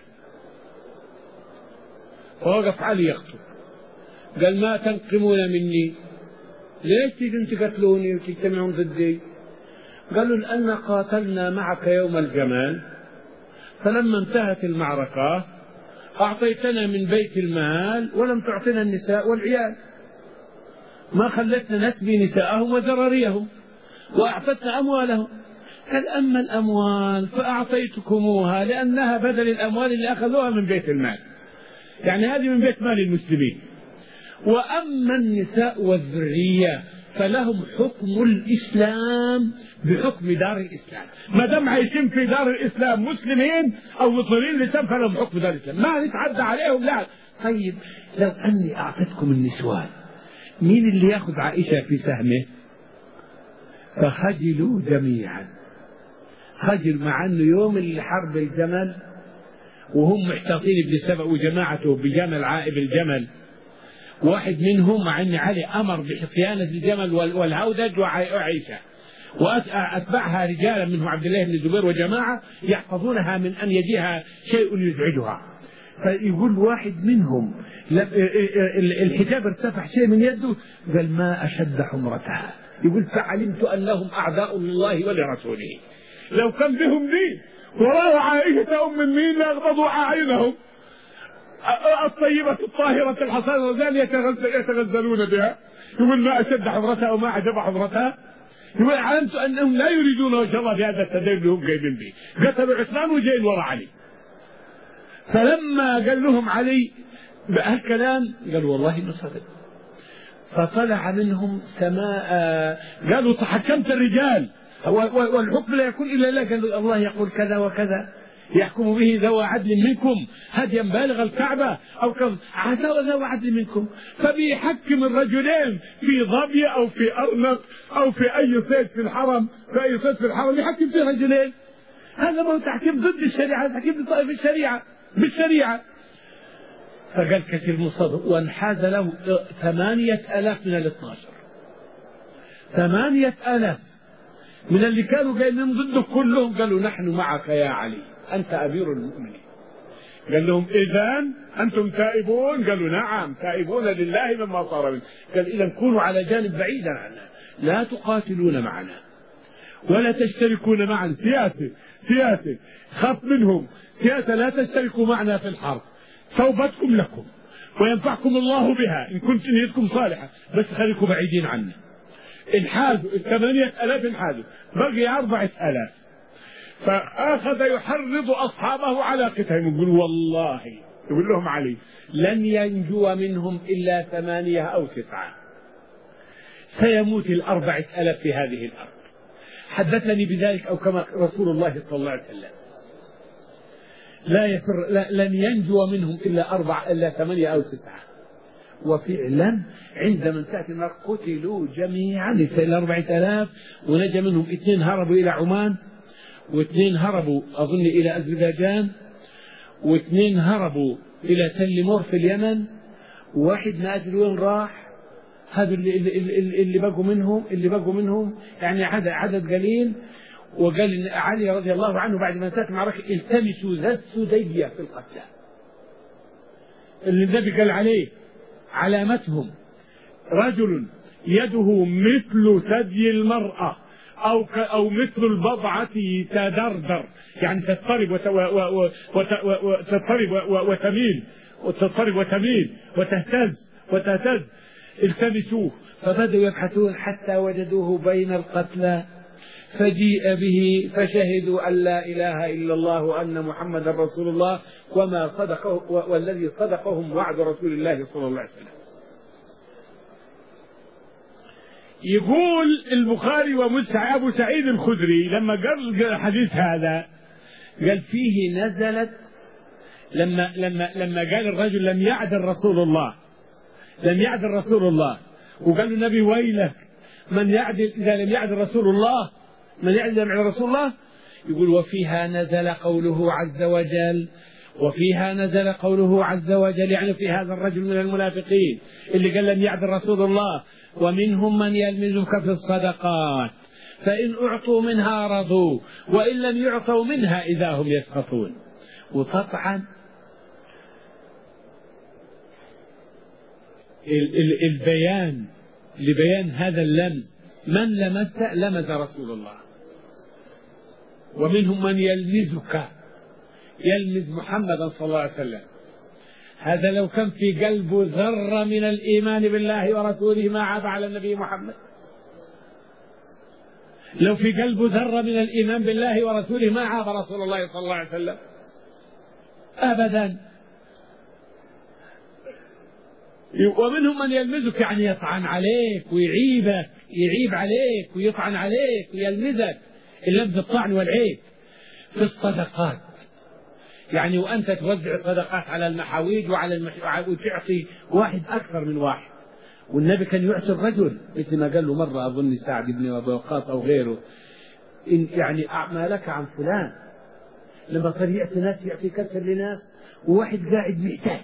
ووقف علي يخطب. قال ما تنقمون مني؟ ليش تيجون تقتلوني وتجتمعون ضدي؟ قالوا لأن قاتلنا معك يوم الجمال، فلما انتهت المعركة أعطيتنا من بيت المال ولم تعطنا النساء والعيال، ما خلتنا نسبي نساءهم وزراريهم وأعطتنا أموالهم. قال أما الأموال فأعطيتكموها لأنها بدل الأموال اللي أخذوها من بيت المال، يعني هذه من بيت مال المسلمين. وأما النساء والذرية فلهم حكم الإسلام بحكم دار الإسلام، ما دام عايشين في دار الإسلام مسلمين أو مضطرين لسان فلهم حكم دار الإسلام، ما نتعدى عليهم. لا طيب لو أني أعطيتكم النسوان مين اللي يأخذ عائشة في سهمه؟ فخجلوا جميعا. خجل مع أنه يوم الحرب الجمل وهم محتاطين ابن سبأ وجماعته بجمل عائب الجمل، واحد منهم مع أن علي أمر بحصيانة الجمل والهودج وعائشة، وأتبعها رجالا منهم عبد الله بن الزبير وجماعة يحفظونها من أن يجيها شيء يزعجها. فيقول واحد منهم الحجاب ارتفع شيء من يده، قال ما أشد حمرتها. يقول فعلمت أنهم أعداء الله ولرسوله، لو كان بهم دين ورأوا عائشة أم المؤمنين ليغضبوا أعينهم الطيبة الطاهرة الحصانة والزانية يتغزلون بها. يقول ما أشد حضرتها وما أعجب حضرتها. يقول علمت أنهم لا يريدون وجه الله بهذا التدين اللي هم جايبين به. قتلوا عثمان وجايين وراء علي. فلما قال لهم علي بهالكلام قالوا والله ما صدق. فطلع منهم سماء، قالوا تحكمت الرجال والحكم لا يكون إلا لك. قالوا الله يقول كذا وكذا يحكم به ذو عدل منكم هديا بالغ الكعبة أو كم عسى ذو عدل منكم. فبيحكم الرجلين في ظبي أو في أرنب أو في أي صيد في الحرم، في أي صيد في الحرم يحكم في رجلين. هذا ما هو تحكيم ضد الشريعة، تحكيم في الشريعة بالشريعة. فقال كثير مصدق وانحاز له 8,000 من 12. 8,000 من اللي كانوا جايين ضده كلهم قالوا نحن معك يا علي أنت أمير المؤمنين. قال لهم إذن أنتم تائبون؟ قالوا نعم تائبون لله مما صار منه. قال إذن كونوا على جانب بعيدا عنا، لا تقاتلون معنا ولا تشتركون معنا. سياسة خاف منهم، سياسة لا تشتركوا معنا في الحرب، توبتكم لكم وينفعكم الله بها إن كنت نيتكم صالحة، بس خليكم بعيدين عنا. انحازوا 8,000 انحازوا، بقي 4,000. فأخذ يحرض أصحابه على قتالهم، يقول والله، يقول لهم علي لن ينجو منهم إلا 8 أو 9، سيموت 4,000 في هذه الأرض. حدثني بذلك أو كما رسول الله صلى الله عليه وسلم لن ينجو منهم إلا 8 أو 9. وفعلا عندما انتهت النار قتلوا جميعا 4,000، ونجا منهم 2 هربوا إلى عمان، و2 هربوا أظن إلى أذربيجان، و2 هربوا إلى تلمور في اليمن، وواحد ما أدري وين راح. هذا اللي بقوا منهم يعني عدد قليل. وقال إن علي رضي الله عنه بعد ما انتهت المعركة التمسوا ذا السدية في القتلى، اللي النبي قال عليه علامتهم رجل يده مثل ثدي المرأة أو مثل البضعة تدردر، يعني تضطرب وتميل وتهتز. التمسوه فبدأوا يبحثون حتى وجدوه بين القتلى، فجيء به فشهدوا أن لا إله إلا الله وأن محمد رسول الله وما صدقه والذي صدقهم وعد رسول الله صلى الله عليه وسلم. يقول البخاري ومسلم أبو سعيد الخدري لما قال الحديث هذا قال فيه نزلت لما قال الرجل لم يعدل رسول الله وقال النبي ويلك من يعدل إذا لم يعدل رسول الله، من يعدل مع رسول الله. يقول وفيها نزل قوله عز وجل يعني في هذا الرجل من المنافقين اللي قال لم يعدل رسول الله، ومنهم من يلمزك في الصدقات فإن أعطوا منها رضوا وإن لم يعطوا منها إذا هم يسخطون. وطبعا لبيان هذا اللمز، من لمز رسول الله. ومنهم من يلمز محمدا صلى الله عليه وسلم. هذا لو كان في قلبه ذرة من الإيمان بالله ورسوله ما عاب على النبي محمد. لو في قلبه ذرة من الإيمان بالله ورسوله ما عاب رسول الله صلى الله عليه وسلم أبدا. ومنهم من يلمزك يعني يطعن عليك ويعيبك، يعيب عليك ويطعن عليك ويلمزك، اللمز الطعن والعيب في الصدقات. يعني وأنت توزع صدقات على المحاويج وتعطي واحد أكثر من واحد. والنبي كان يعطي الرجل مثل ما قال له مرة أظن سعد بن أبي وقاص أو غيره، إن يعني أعمالك عن فلان. لما صار يعطي ناس يعطي كثر لناس، وواحد قاعد محتاج،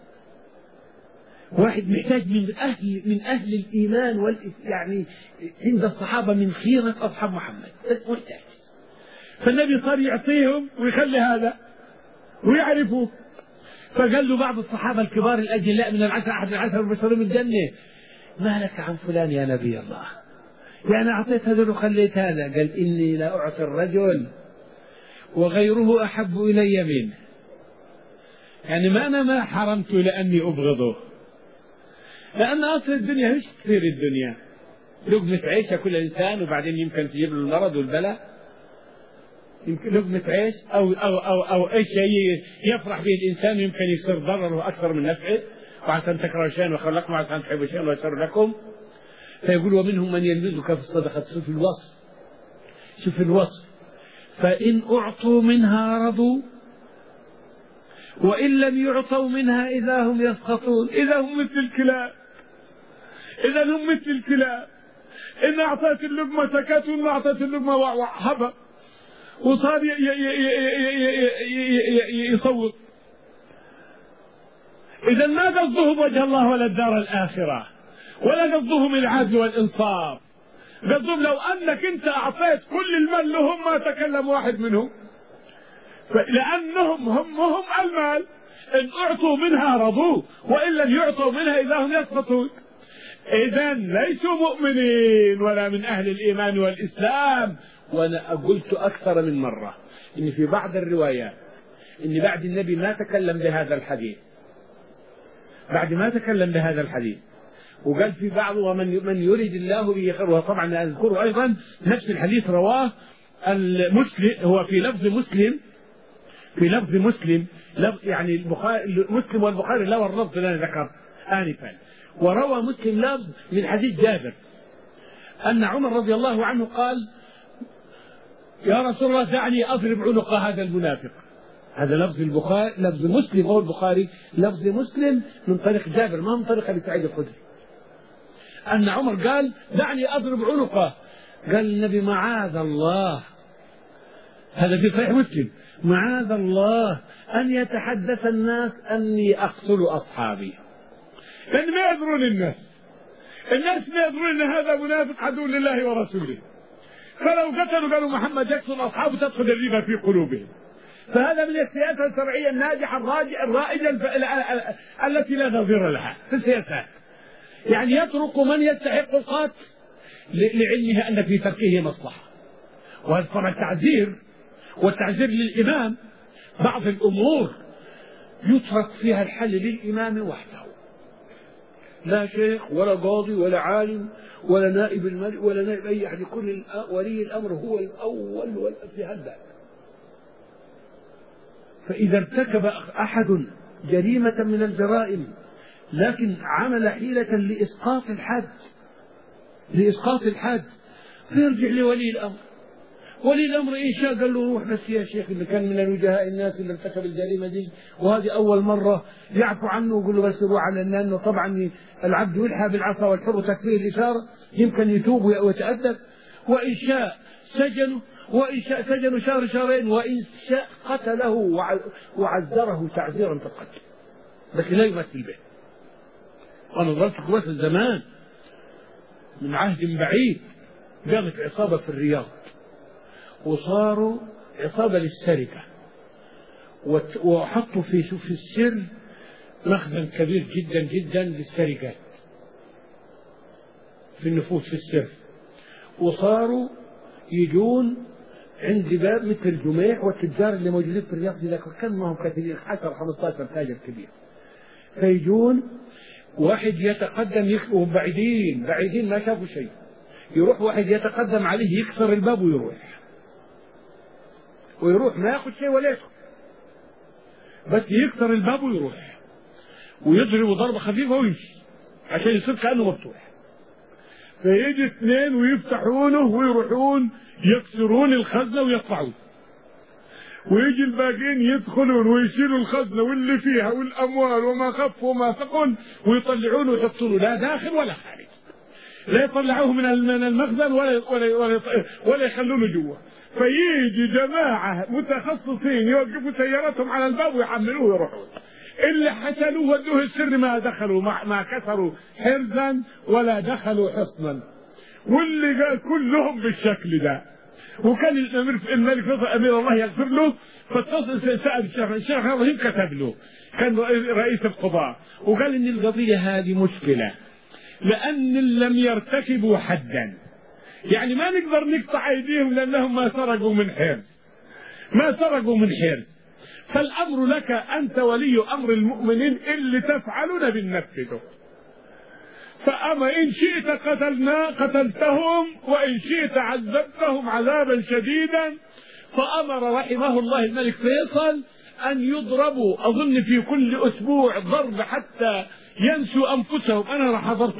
واحد محتاج من أهل الإيمان يعني عند الصحابة من خيرة أصحاب محمد بس محتاج. فالنبي صار يعطيهم ويخلي هذا ويعرفوا. فقال له بعض الصحابة الكبار الأجلاء من العشر أحد العشر المبشرين بالجنة ما لك عن فلان يا نبي الله؟ يعني أعطيت هذا وخليت هذا. قال إني لا أعطي الرجل وغيره أحب إلي منه. يعني ما حرمت لأني أبغضه، لأن أصل الدنيا مش تصير الدنيا لقمة عيش كل إنسان، وبعدين يمكن تجيب له المرض والبلاء. يمكن لقمة عيش أو أي شيء يفرح به الإنسان يمكن يصير ضرره أكثر من نفعه. وعسى أن تكرهوا شيئا وخير لكم وعسى أن تحبوا شيئا وشر لكم. فيقول ومنهم من يلمزك في الصدقة. شوف الوصف فإن أعطوا منها رضوا وإن لم يعطوا منها إذا هم يسخطون. إذا هم مثل الكلاب، إن أعطيت اللقمة سكت وإن أعطيت اللقمة وحبط وصار يصوت. إذا ما قصده وجه الله ولا الدار الآخرة، ولا قصدهم العدل والإنصاف، قال لهم لو أنك أنت أعطيت كل المال لهم ما تكلم واحد منهم، لأنهم هم المال، إن أعطوا منها رضوا وإن لم يعطوا منها إذا هم يسقطون. إذن ليسوا مؤمنين ولا من أهل الإيمان والإسلام. وأنا قلت أكثر من مرة إن في بعض الروايات إن بعد النبي ما تكلم بهذا الحديث، بعد ما تكلم بهذا الحديث، وقال في بعض ومن يريد الله به خير. وطبعا أذكره أيضا نفس الحديث رواه المسلم، هو في لفظ مسلم، في لفظ مسلم، يعني البخاري مسلم والبخاري لا واللفظ اللي أنا ذكرت آنفا. وروى مسلم لفظ من حديث جابر أن عمر رضي الله عنه قال يا رسول الله دعني أضرب عنق هذا المنافق. هذا لفظ البخاري، لفظ مسلم أو البخاري، لفظ مسلم من طريق جابر ما من طريق أبي سعيد الخدري، أن عمر قال دعني أضرب عنقه. قال النبي معاذ الله، هذا في صحيح مسلم، معاذ الله أن يتحدث الناس أني أقتل أصحابي. لأن ما يدرون الناس ما يدرون أن هذا منافق عدو لله ورسوله، فلو قتلوا قالوا محمد يقتل أصحابه تدخل الريبة في قلوبهم. فهذا من السياسة الشرعية الناجحة الرائجة التي لا نظير لها في السياسات. يعني يترك من يستحق القتل لعلمه أن في تركه مصلحة. وهذا طبعا تعزير، والتعزير للإمام. بعض الأمور يترك فيها الحل للإمام وحده، لا شيخ ولا قاضي ولا عالم ولا نائب الملك ولا نائب أي أحد، كل ولي الأمر هو الأول في هذا. فإذا ارتكب أحد جريمة من الجرائم لكن عمل حيلة لإسقاط الحد فيرجع لولي الأمر. ولي الأمر إن شاء قال له روح بس يا شيخ اللي كان من الوجهاء الناس اللي ارتكب الجريمة دي وهذه أول مرة يعفو عنه ويقول له بس روح، على لأنه طبعا العبد يلحى بالعصا والحر تكفيه الإشارة، يمكن يتوب ويتأدب. وإن شاء سجنه، وإن شاء سجنه شهر شهرين، وإن شاء قتله وعذره تعذيرا في القتل، لكن لا يمثل به. وأنا ظلت كويس الزمان من عهد بعيد قامت عصابة في الرياض وصاروا عصابة للسرقة، وحطوا في السر مخزن كبير جدا جدا للسرقات في النفوذ في السر. وصاروا يجون عند باب مثل الجميع والتجار اللي موجودين في الرياض ذاك كان ما هم كثيرين 10-15 تاجر كبير، فيجون واحد يتقدم وهم بعيدين ما شافوا شيء، يروح واحد يتقدم عليه يكسر الباب ويروح ما ياخذ شيء ولا يدخل، بس يكسر الباب ويروح ويضرب ضربة خفيفة ويمشي عشان يصير كأنه مفتوح. فيجي اثنين ويفتحونه ويروحون يكسرون الخزنة ويطلعون، ويجي الباقين يدخلون ويشيلوا الخزنة واللي فيها والأموال وما خف وما ثقل ويطلعونه ويحطونه لا داخل ولا خارج، لا يطلعوه من المخزن ولا يخلونه جوا. فيجي جماعة متخصصين يوقفوا سيارتهم على الباب ويحملوه ويروحون. اللي حسنوا ودوه السر ما دخلوا ما كسروا حرزا ولا دخلوا حصنا، واللي قال كلهم بالشكل ده. وكان الملك فيصل أمير الله يغفر له فاتصل سأل الشيخ إبراهيم كتب له، كان رئيس القضاء، وقال إن القضية هذه مشكلة لأن لم يرتكبوا حدا، يعني ما نقدر نقطع أيديهم لأنهم ما سرقوا من حرز، فالأمر لك أنت ولي أمر المؤمنين اللي تفعلون بالنفذه، فأما إن شئت قتلتهم وإن شئت عذبتهم عذابا شديدا. فأمر رحمه الله الملك فيصل أن يضربوا أظن في كل أسبوع ضرب حتى ينسوا أنفسهم. أنا حضرت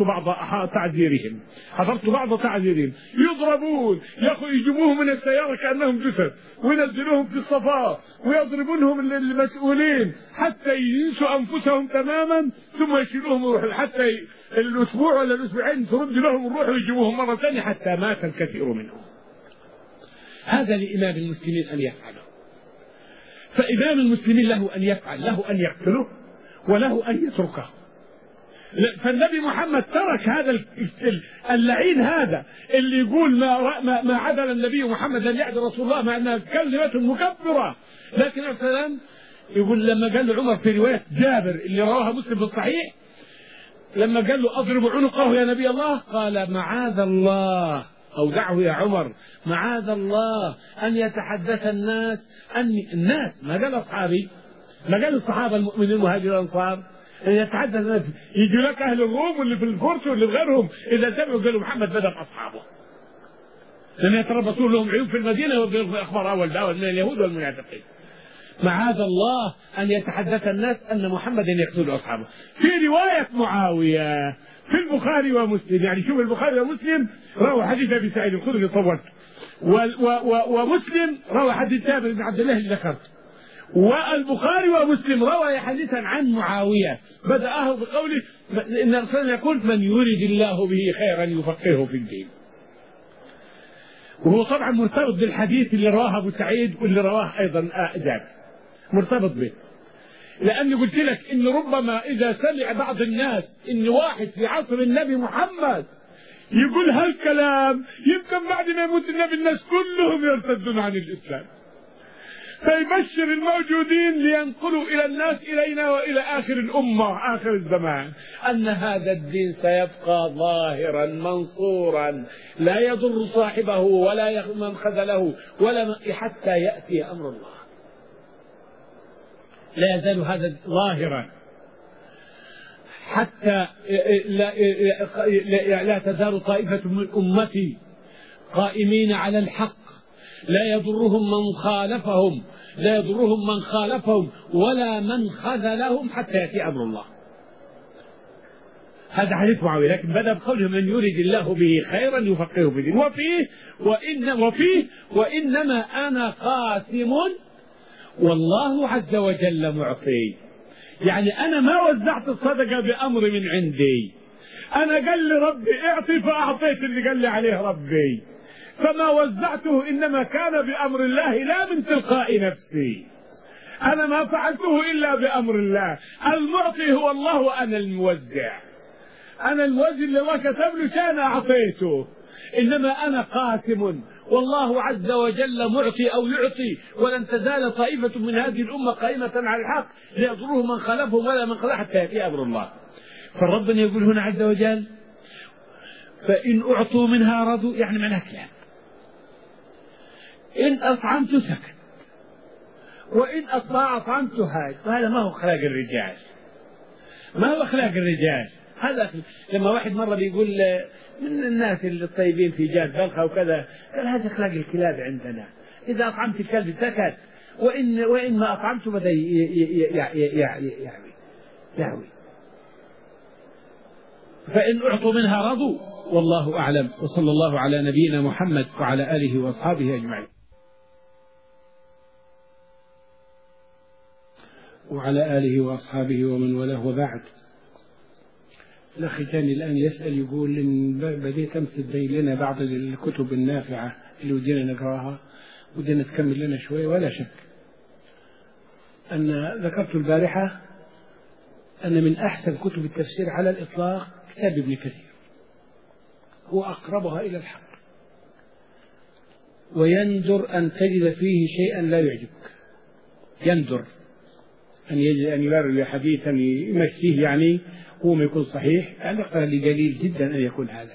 بعض تعذيرهم، يضربون يجيبوهم من السيارة كأنهم جثث وينزلوهم في الصفاء ويضربونهم المسؤولين حتى ينسوا أنفسهم تماما، ثم يشيلوهم ويروحوا حتى الأسبوع ولا الأسبوعين ترد لهم الروح ويجيبوهم مرة ثانية حتى مات الكثير منهم. هذا لإمام المسلمين أن يفعله. فإمام المسلمين له أن يفعل، له أن يقتله وله أن يتركه. فالنبي محمد ترك هذا اللعين هذا اللي يقول ما عدل النبي محمد لن يعدل رسول الله، مع انها كلمة مكبرة. لكن عليه السلام يقول لما قال له عمر في رواية جابر اللي رواها مسلم في الصحيح، لما قال له أضرب عنقه يا نبي الله، قال معاذ الله، أو دعه يا عمر، معاذ الله أن يتحدث الناس ما قال أصحابي، ما قال الصحابة المؤمنين المهاجرين الأنصار، أن يتحدث الناس. يجي لك أهل الروم واللي في الفرس واللي في غيرهم إذا سمعوا قالوا محمد بدأ أصحابه، لأن يتربصون لهم عيوب في المدينة ويبلغوا أخبار أول بأول من اليهود والمنافقين. معاذ الله أن يتحدث الناس أن محمدا يقتل أصحابه. في رواية معاوية في البخاري ومسلم، يعني شوف البخاري ومسلم روى حديث أبي سعيد الخدري طولت، ومسلم روى حديث جابر بن عبد الله اللي ذكرت، والبخاري ومسلم روى حديثا عن معاوية بدأه بقوله إن الرسول يقول من يريد الله به خيرا يفقهه في الدين، وهو طبعا مرتبط بالحديث اللي رواه أبو سعيد واللي رواه أيضا جابر، مرتبط به. لأني قلت لك إن ربما إذا سمع بعض الناس إن واحد في عصر النبي محمد يقول هالكلام، يمكن بعد ما يموت النبي الناس كلهم يرتدون عن الإسلام، فيبشر الموجودين لينقلوا إلى الناس إلينا وإلى آخر الأمة آخر الزمان أن هذا الدين سيبقى ظاهرا منصورا لا يضر صاحبه ولا من خذله ولا حتى يأتي أمر الله، لا يزال هذا ظاهرا حتى لا تزال طائفة من أمتي قائمين على الحق لا يضرهم من خالفهم ولا من خذلهم حتى يأتي أمر الله. هذا حديث معاوية، لكن بدأ بقوله من يريد الله به خيرا يفقهه في الدين، وفيه وإنما أنا قاسم والله عز وجل معطي. يعني أنا ما وزعت الصدقة بأمر من عندي، أنا قال لي ربي اعطي فأعطيت اللي قال لي عليه ربي، فما وزعته إنما كان بأمر الله لا من تلقاء نفسي، أنا ما فعلته إلا بأمر الله. المعطي هو الله وأنا الموزع، أنا الموزع اللي الله كتب له شأن أعطيته، إنما أنا قاسم والله عز وجل معطي أو يعطي، ولن تزال طائفة من هذه الأمة قائمة على الحق لا يضره من خلفهم ولا من خلف حتى يأتي أمر الله. فالرب يقول هنا عز وجل فإن أعطوا منها رضوا، يعني معناها كلام، إن أطعمت سكت وإن أطعمت هاي، فهذا ما هو أخلاق الرجال، ما هو أخلاق الرجال. هذا لما واحد مرة بيقول من الناس الطيبين في جاد بلخة وكذا، قال هذا أخلاق الكلاب عندنا، إذا أطعمت الكلب سكت وإن ما أطعمته بدأ يعوي. فإن أعطوا منها رضوا والله أعلم. وصلى الله على نبينا محمد وعلى آله وأصحابه أجمعين. وعلى آله وأصحابه ومن والاه وبعد. الأخ كان الآن يسأل يقول إن بديت أمس تبين لنا بعض الكتب النافعة اللي ودينا نقراها، ودينا تكمل لنا شوية. ولا شك أن ذكرت البارحة أن من أحسن كتب التفسير على الإطلاق كتاب ابن كثير، هو أقربها إلى الحق، ويندر أن تجد فيه شيئا لا يعجبك، يندر أن يروي حديثا يمشيه يعني هو ما يكون صحيح، يعني قليل جدا أن يكون هذا.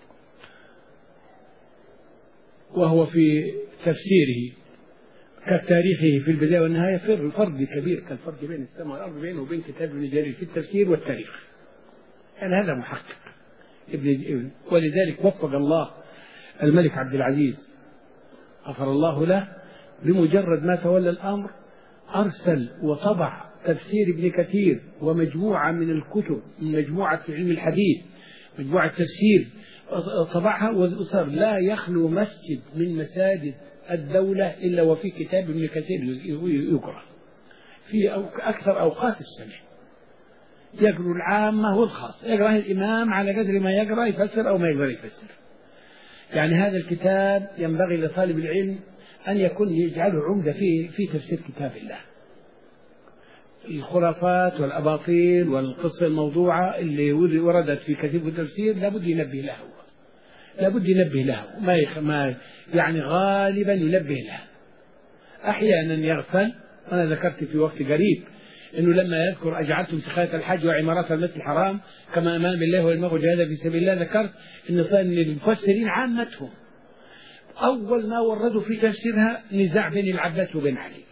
وهو في تفسيره كتاريخه في البداية والنهاية فرق كبير كالفرق بين السماء والأرض بينه وبين كتاب ابن جرير في التفسير والتاريخ، يعني هذا محقق ولذلك وفق الله الملك عبد العزيز غفر الله له، بمجرد ما تولى الأمر أرسل وطبع تفسير ابن كثير ومجموعة من الكتب من مجموعة في علم الحديث، مجموعة تفسير طبعها، وصار لا يخلو مسجد من مساجد الدولة إلا وفي كتاب ابن كثير يقرأ في أكثر أوقات السنة، يقرأ العامة والخاص، يقرأ الإمام على قدر ما يقرأ يفسر أو ما يقدر يفسر. يعني هذا الكتاب ينبغي لطالب العلم أن يكون يجعله عمدة في تفسير كتاب الله. الخرافات والأباطيل والقصة الموضوعة اللي وردت في كتب التفسير لابد ينبه له، لابد ينبه له، ما يعني غالبا ينبه له. أحيانا يغفل. أنا ذكرت في وقت قريب أنه لما يذكر أجعلتم سقاية الحج وعمارات المسجد الحرام كما أمام بالله والمغرب جهادا في سبيل الله، ذكرت أن صار المفسرين عامتهم أول ما وردوا في تفسيرها نزاع بين العباس وبين علي،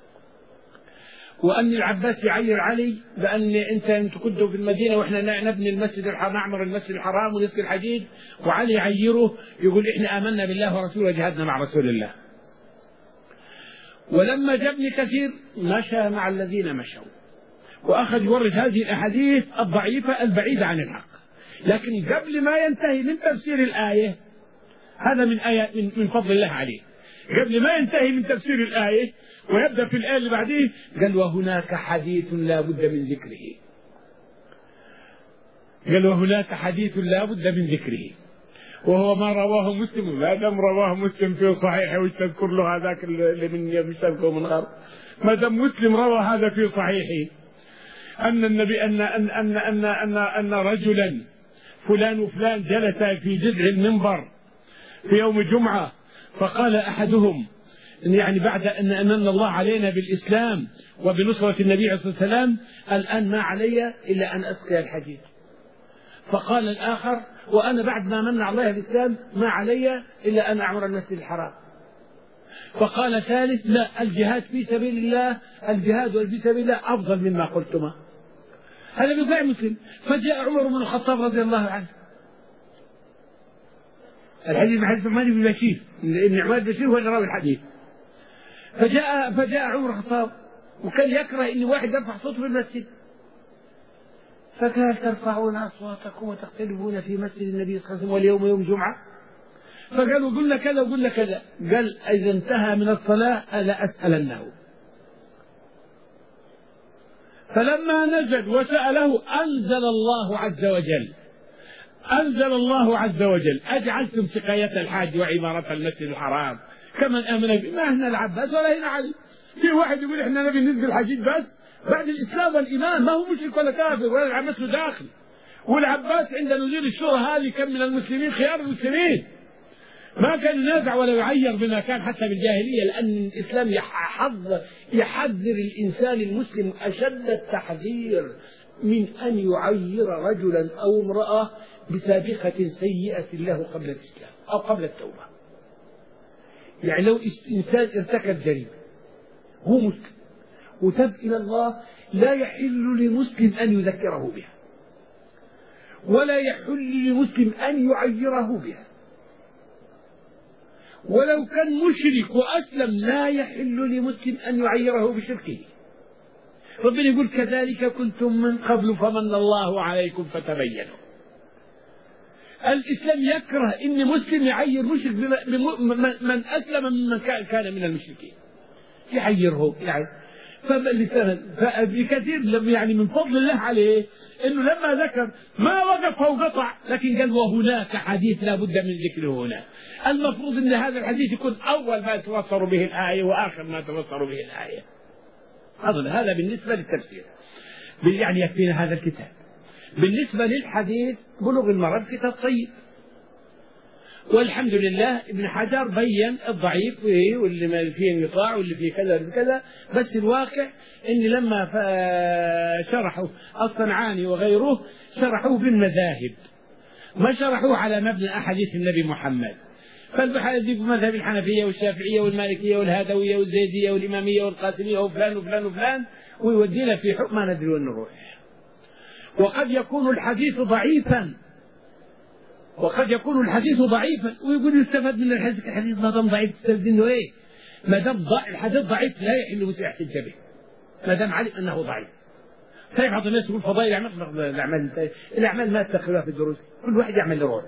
وأن العباس يعير علي بأن أنت كنتوا في المدينة وإحنا نبني المسجد الحرام، نعمر المسجد الحرام ونسقي الحديد، وعلي يعيره يقول إحنا آمنا بالله ورسوله وجهدنا مع رسول الله. ولما جاء ابن كثير مشى مع الذين مشوا وأخذ يورد هذه الأحاديث الضعيفة البعيدة عن الحق، لكن قبل ما ينتهي من تفسير الآية، هذا من آية من فضل الله عليه، قبل ما ينتهي من تفسير الآية ويبدأ في الآية اللي بعديه قال وهناك حديث لا بد من ذكره، قال وهناك حديث لا بد من ذكره، وهو ما رواه مسلم، لا دام رواه مسلم في صحيحه وش تذكر له هذاك اللي من يمشتبكه من غرب، ما دام مسلم روى هذا في صحيحه أن النبي أن رجلا فلان وفلان جلس في جذع المنبر في يوم الجمعة، فقال أحدهم يعني بعد أن أمن الله علينا بالإسلام وبنصرة النبي عليه الصلاة والسلام الآن ما علي إلا أن أسقي الحديد. فقال الآخر وأنا بعد ما من علي الإسلام ما علي إلا أن أعمر المسجد الحرام. فقال ثالث لا، الجهاد في سبيل الله، الجهاد في سبيل الله أفضل مما قلتما. هذا في صحيح مسلم. فجاء عمر بن الخطاب رضي الله عنه، الحديث من حديث النعمان بن بشير، النعمان بن بشير هو اللي راوي الحديث. فجاء عمر الخطاب وكان يكره ان واحد يرفع صوته في المسجد، فقال ترفعون اصواتكم وتختلفون في مسجد النبي صلى الله عليه وسلم واليوم يوم جمعه. فقالوا قلنا كذا وقلنا كذا. قال اذا انتهى من الصلاه الا اسالنه. فلما نزل وساله انزل الله عز وجل اجعلتم سقاية الحاج وعمارة المسجد الحرام كمن امن به. ما هنا العباس ولا هنا علي. في واحد يقول احنا نبي ننزل الحديد بس بعد الاسلام والايمان، ما هو مشرك ولا كافر ولا العباس له داخل. والعباس عند نزول الشورى هذه كان من المسلمين خيار المسلمين، ما كان ينازع ولا يعير بما كان حتى بالجاهليه، لان الاسلام يحذر الانسان المسلم اشد التحذير من ان يعير رجلا او امراه بسابقه سيئه له قبل الاسلام او قبل التوبه. يعني لو انسان ارتكب جريمه هو مسلم وتاب الى الله لا يحل لمسلم ان يذكره بها ولا يحل لمسلم ان يعيره بها، ولو كان مشرك وأسلم لا يحل لمسلم أن يعيره بشركه. ربنا يقول كذلك كنتم من قبل فمن الله عليكم فتبينوا. الإسلام يكره إن مسلم يعير مشرك من أسلم ممن كان من المشركين، يعيره يعني. فبكثير يعني من فضل الله عليه انه لما ذكر ما وقف وقطع، لكن قال وهناك حديث لا بد من ذكره هنا. المفروض ان هذا الحديث يكون اول ما تفسر به الايه واخر ما تفسر به الايه. هذا بالنسبه للتفسير، يعني يكفينا هذا الكتاب. بالنسبه للحديث بلوغ المرام كتاب طيب، والحمد لله ابن حجر بين الضعيف واللي ما فيه انقطاع واللي فيه كذا وكذا، بس الواقع ان لما شرحوا الصنعاني وغيره شرحوه بالمذاهب، ما شرحوه على مبنى احاديث النبي محمد. فالحديث بمذهب الحنفيه والشافعيه والمالكيه والهادويه والزيديه والاماميه والقاسميه وفلان وفلان وفلان، ويودينا في حكم ما ندري وين نروح. وقد يكون الحديث ضعيفا ويقول يستفاد من الحديث ما دام ضعيف تستفيد انه ايه؟ ما دام الحديث ضعيف لا يحل مسلم يحتج به ما دام علم انه ضعيف. طيب بعض الناس يقول فضائل الاعمال ما تدخلها في الدروس، كل واحد يعمل لروحه.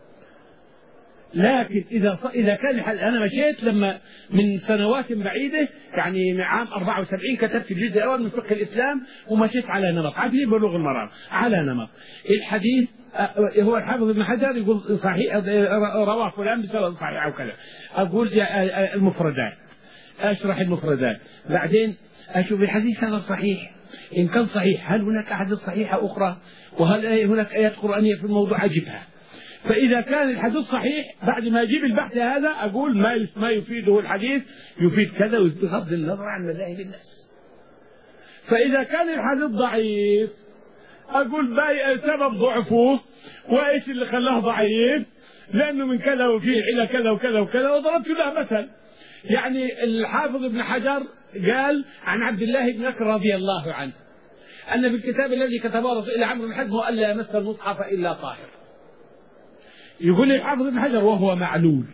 لكن اذا كان انا مشيت لما من سنوات بعيده، يعني عام 74 كتبت الجزء الاول من فقه الاسلام ومشيت على نمط عادي بلوغ المرام على نمط الحديث. هو الحافظ ابن حجر يقول صحيح رواه فلان بسبب صحيح او كذا، اقول المفردات اشرح المفردات، بعدين اشوف الحديث هذا صحيح إن كان صحيح هل هناك أحاديث صحيحة أخرى، وهل هناك آيات قرآنية في الموضوع أجبها. فإذا كان الحديث صحيح بعد ما أجيب البحث هذا أقول ما يفيده الحديث يفيد كذا بغض النظر عن مذاهب الناس. فإذا كان الحديث ضعيف أقول سبب ضعفه وإيش اللي خلاه ضعيف، لأنه من كذا وفيه إلى كذا وكذا وكذا، وضربت له مثل. يعني الحافظ ابن حجر قال عن عبد الله بن بكر رضي الله عنه أن في الكتاب الذي كتبه إلى عمرو بن حزم ألا يمس المصحف إلا طاهر. يقول لي الحافظ ابن حجر وهو معلول.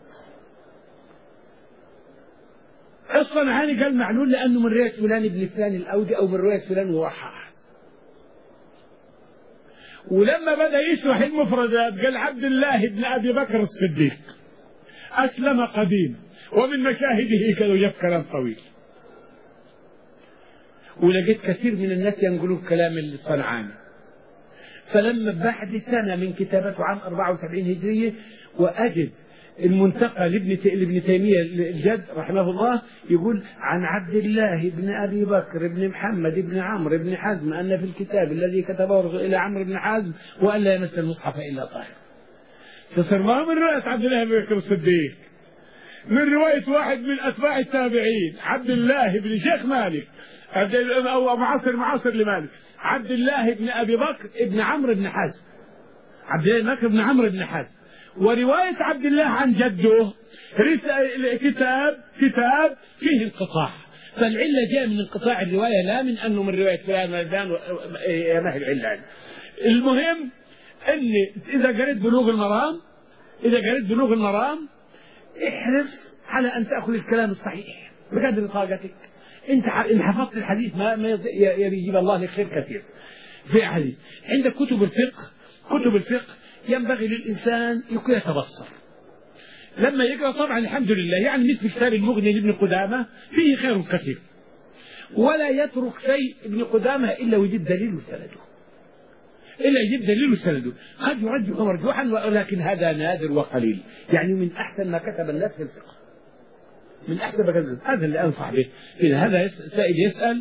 الصنعاني قال معلول لأنه من رواية فلان بن فلان الأودي أو من رواية فلان ووحاها. ولما بدأ يشرح المفردات قال عبد الله بن أبي بكر الصديق أسلم قديما ومن مشاهده كذا، وجاب كلام طويل. ولقيت كثير من الناس ينقلون كلام الصنعاني. فلما بعد سنة من كتابته عام 74 هجرية وأجد المنتقى لابن تيمية الجد رحمه الله يقول عن عبد الله بن أبي بكر بن محمد بن عمرو بن حزم أن في الكتاب الذي كتبه إلى عمرو بن حزم وأن لا يمس المصحف إلا طاهر. تصير ما من رواية عبد الله بن بكر الصديق، من رواية واحد من أتباع التابعين عبد الله بن شيخ مالك أو معاصر لمالك، عبد الله بن أبي بكر بن عمرو بن حزم، عبد الله بن بكر بن عمرو بن حزم. ورواية عبد الله عن جده كتاب فيه انقطاع، فالعلة جاء من انقطاع الرواية لا من أنه من رواية فلان ولدان، ما هي العلة. المهم أن إذا قريت بلوغ المرام احرص على أن تأخذ الكلام الصحيح بقدر طاقتك. أنت إن حفظت الحديث ما يجيب الله لك خير كثير في حديث. عندك كتب الفقه ينبغي للإنسان يكون يتبصر لما يقرأ. طبعا الحمد لله يعني مثل كتاب المغني لابن قدامة فيه خير كثير، ولا يترك شيء ابن قدامة إلا ويجد دليل سنده، قد يرجح مرجوحا ولكن هذا نادر وقليل. يعني من أحسن ما كتب الناس في الفقه، من أحسن ما كتب. هذا اللي أنصح به. إذا هذا سائل يسأل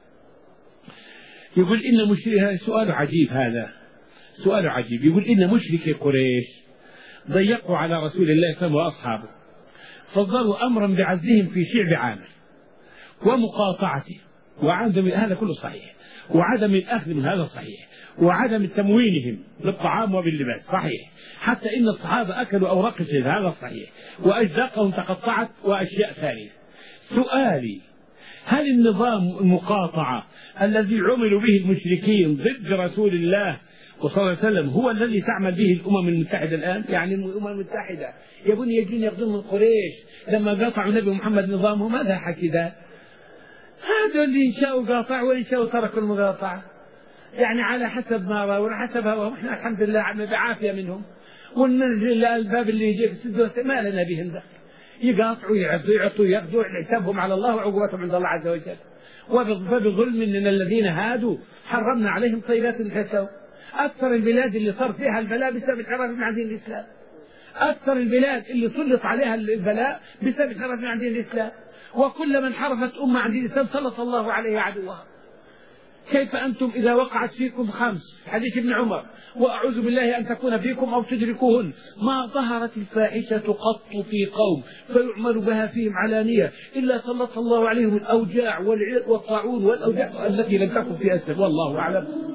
يقول إن سؤال عجيب، هذا سؤال عجيب. يقول إن مشركي قريش ضيقوا على رسول الله صلى الله عليه وسلم وأصحابه، فضلوا أمرا بعزلهم في شعب عامر ومقاطعته وعدم، هذا كله صحيح، وعدم الأخذ من هذا صحيح، وعدم تموينهم بالطعام وباللباس صحيح، حتى إن الصحابة أكلوا أوراق الشجر هذا صحيح، وأجزاقهم تقطعت وأشياء ثانية. سؤالي هل النظام المقاطعة الذي عملوا به المشركين ضد رسول الله صلى الله عليه وسلم هو الذي تعمل به الأمم المتحدة الآن؟ يعني الأمم المتحدة يبون يجون يأخذون من قريش لما قاطعوا النبي محمد نظامهم، ماذا حكي ذا؟ هذا اللي إن شاءوا قاطعوا وإن شاءوا تركوا المقاطعة، يعني على حسب ما رأوا وحسب هواهم. احنا الحمد لله عم بعافية منهم، والنرجل الباب اللي يجي في السدوة ما لنا بهم دخل، يقاطعوا يعطوا ياخذوا حسابهم على الله وعقوبتهم عند الله عز وجل. وبظلم من الذين هادوا حرمنا عليهم طيبات الحساب. أكثر البلاد اللي صار فيها البلاء بسبب الحرف من عن دين الإسلام، أكثر البلاد اللي سلط عليها البلاء بسبب الحرف من عن دين الإسلام، وكل من حرفت أمة عن دين الإسلام سلط الله عليه عدوها. كيف أنتم إذا وقعت فيكم 5 حديث ابن عمر وأعوذ بالله أن تكون فيكم أو تدركوهن ما ظهرت الفاحشة قط في قوم فيعمل بها فيهم علانية إلا سلط الله عليهم الأوجاع والطاعون والأوجاع التي لم تكن في أسلم. والله أعلم.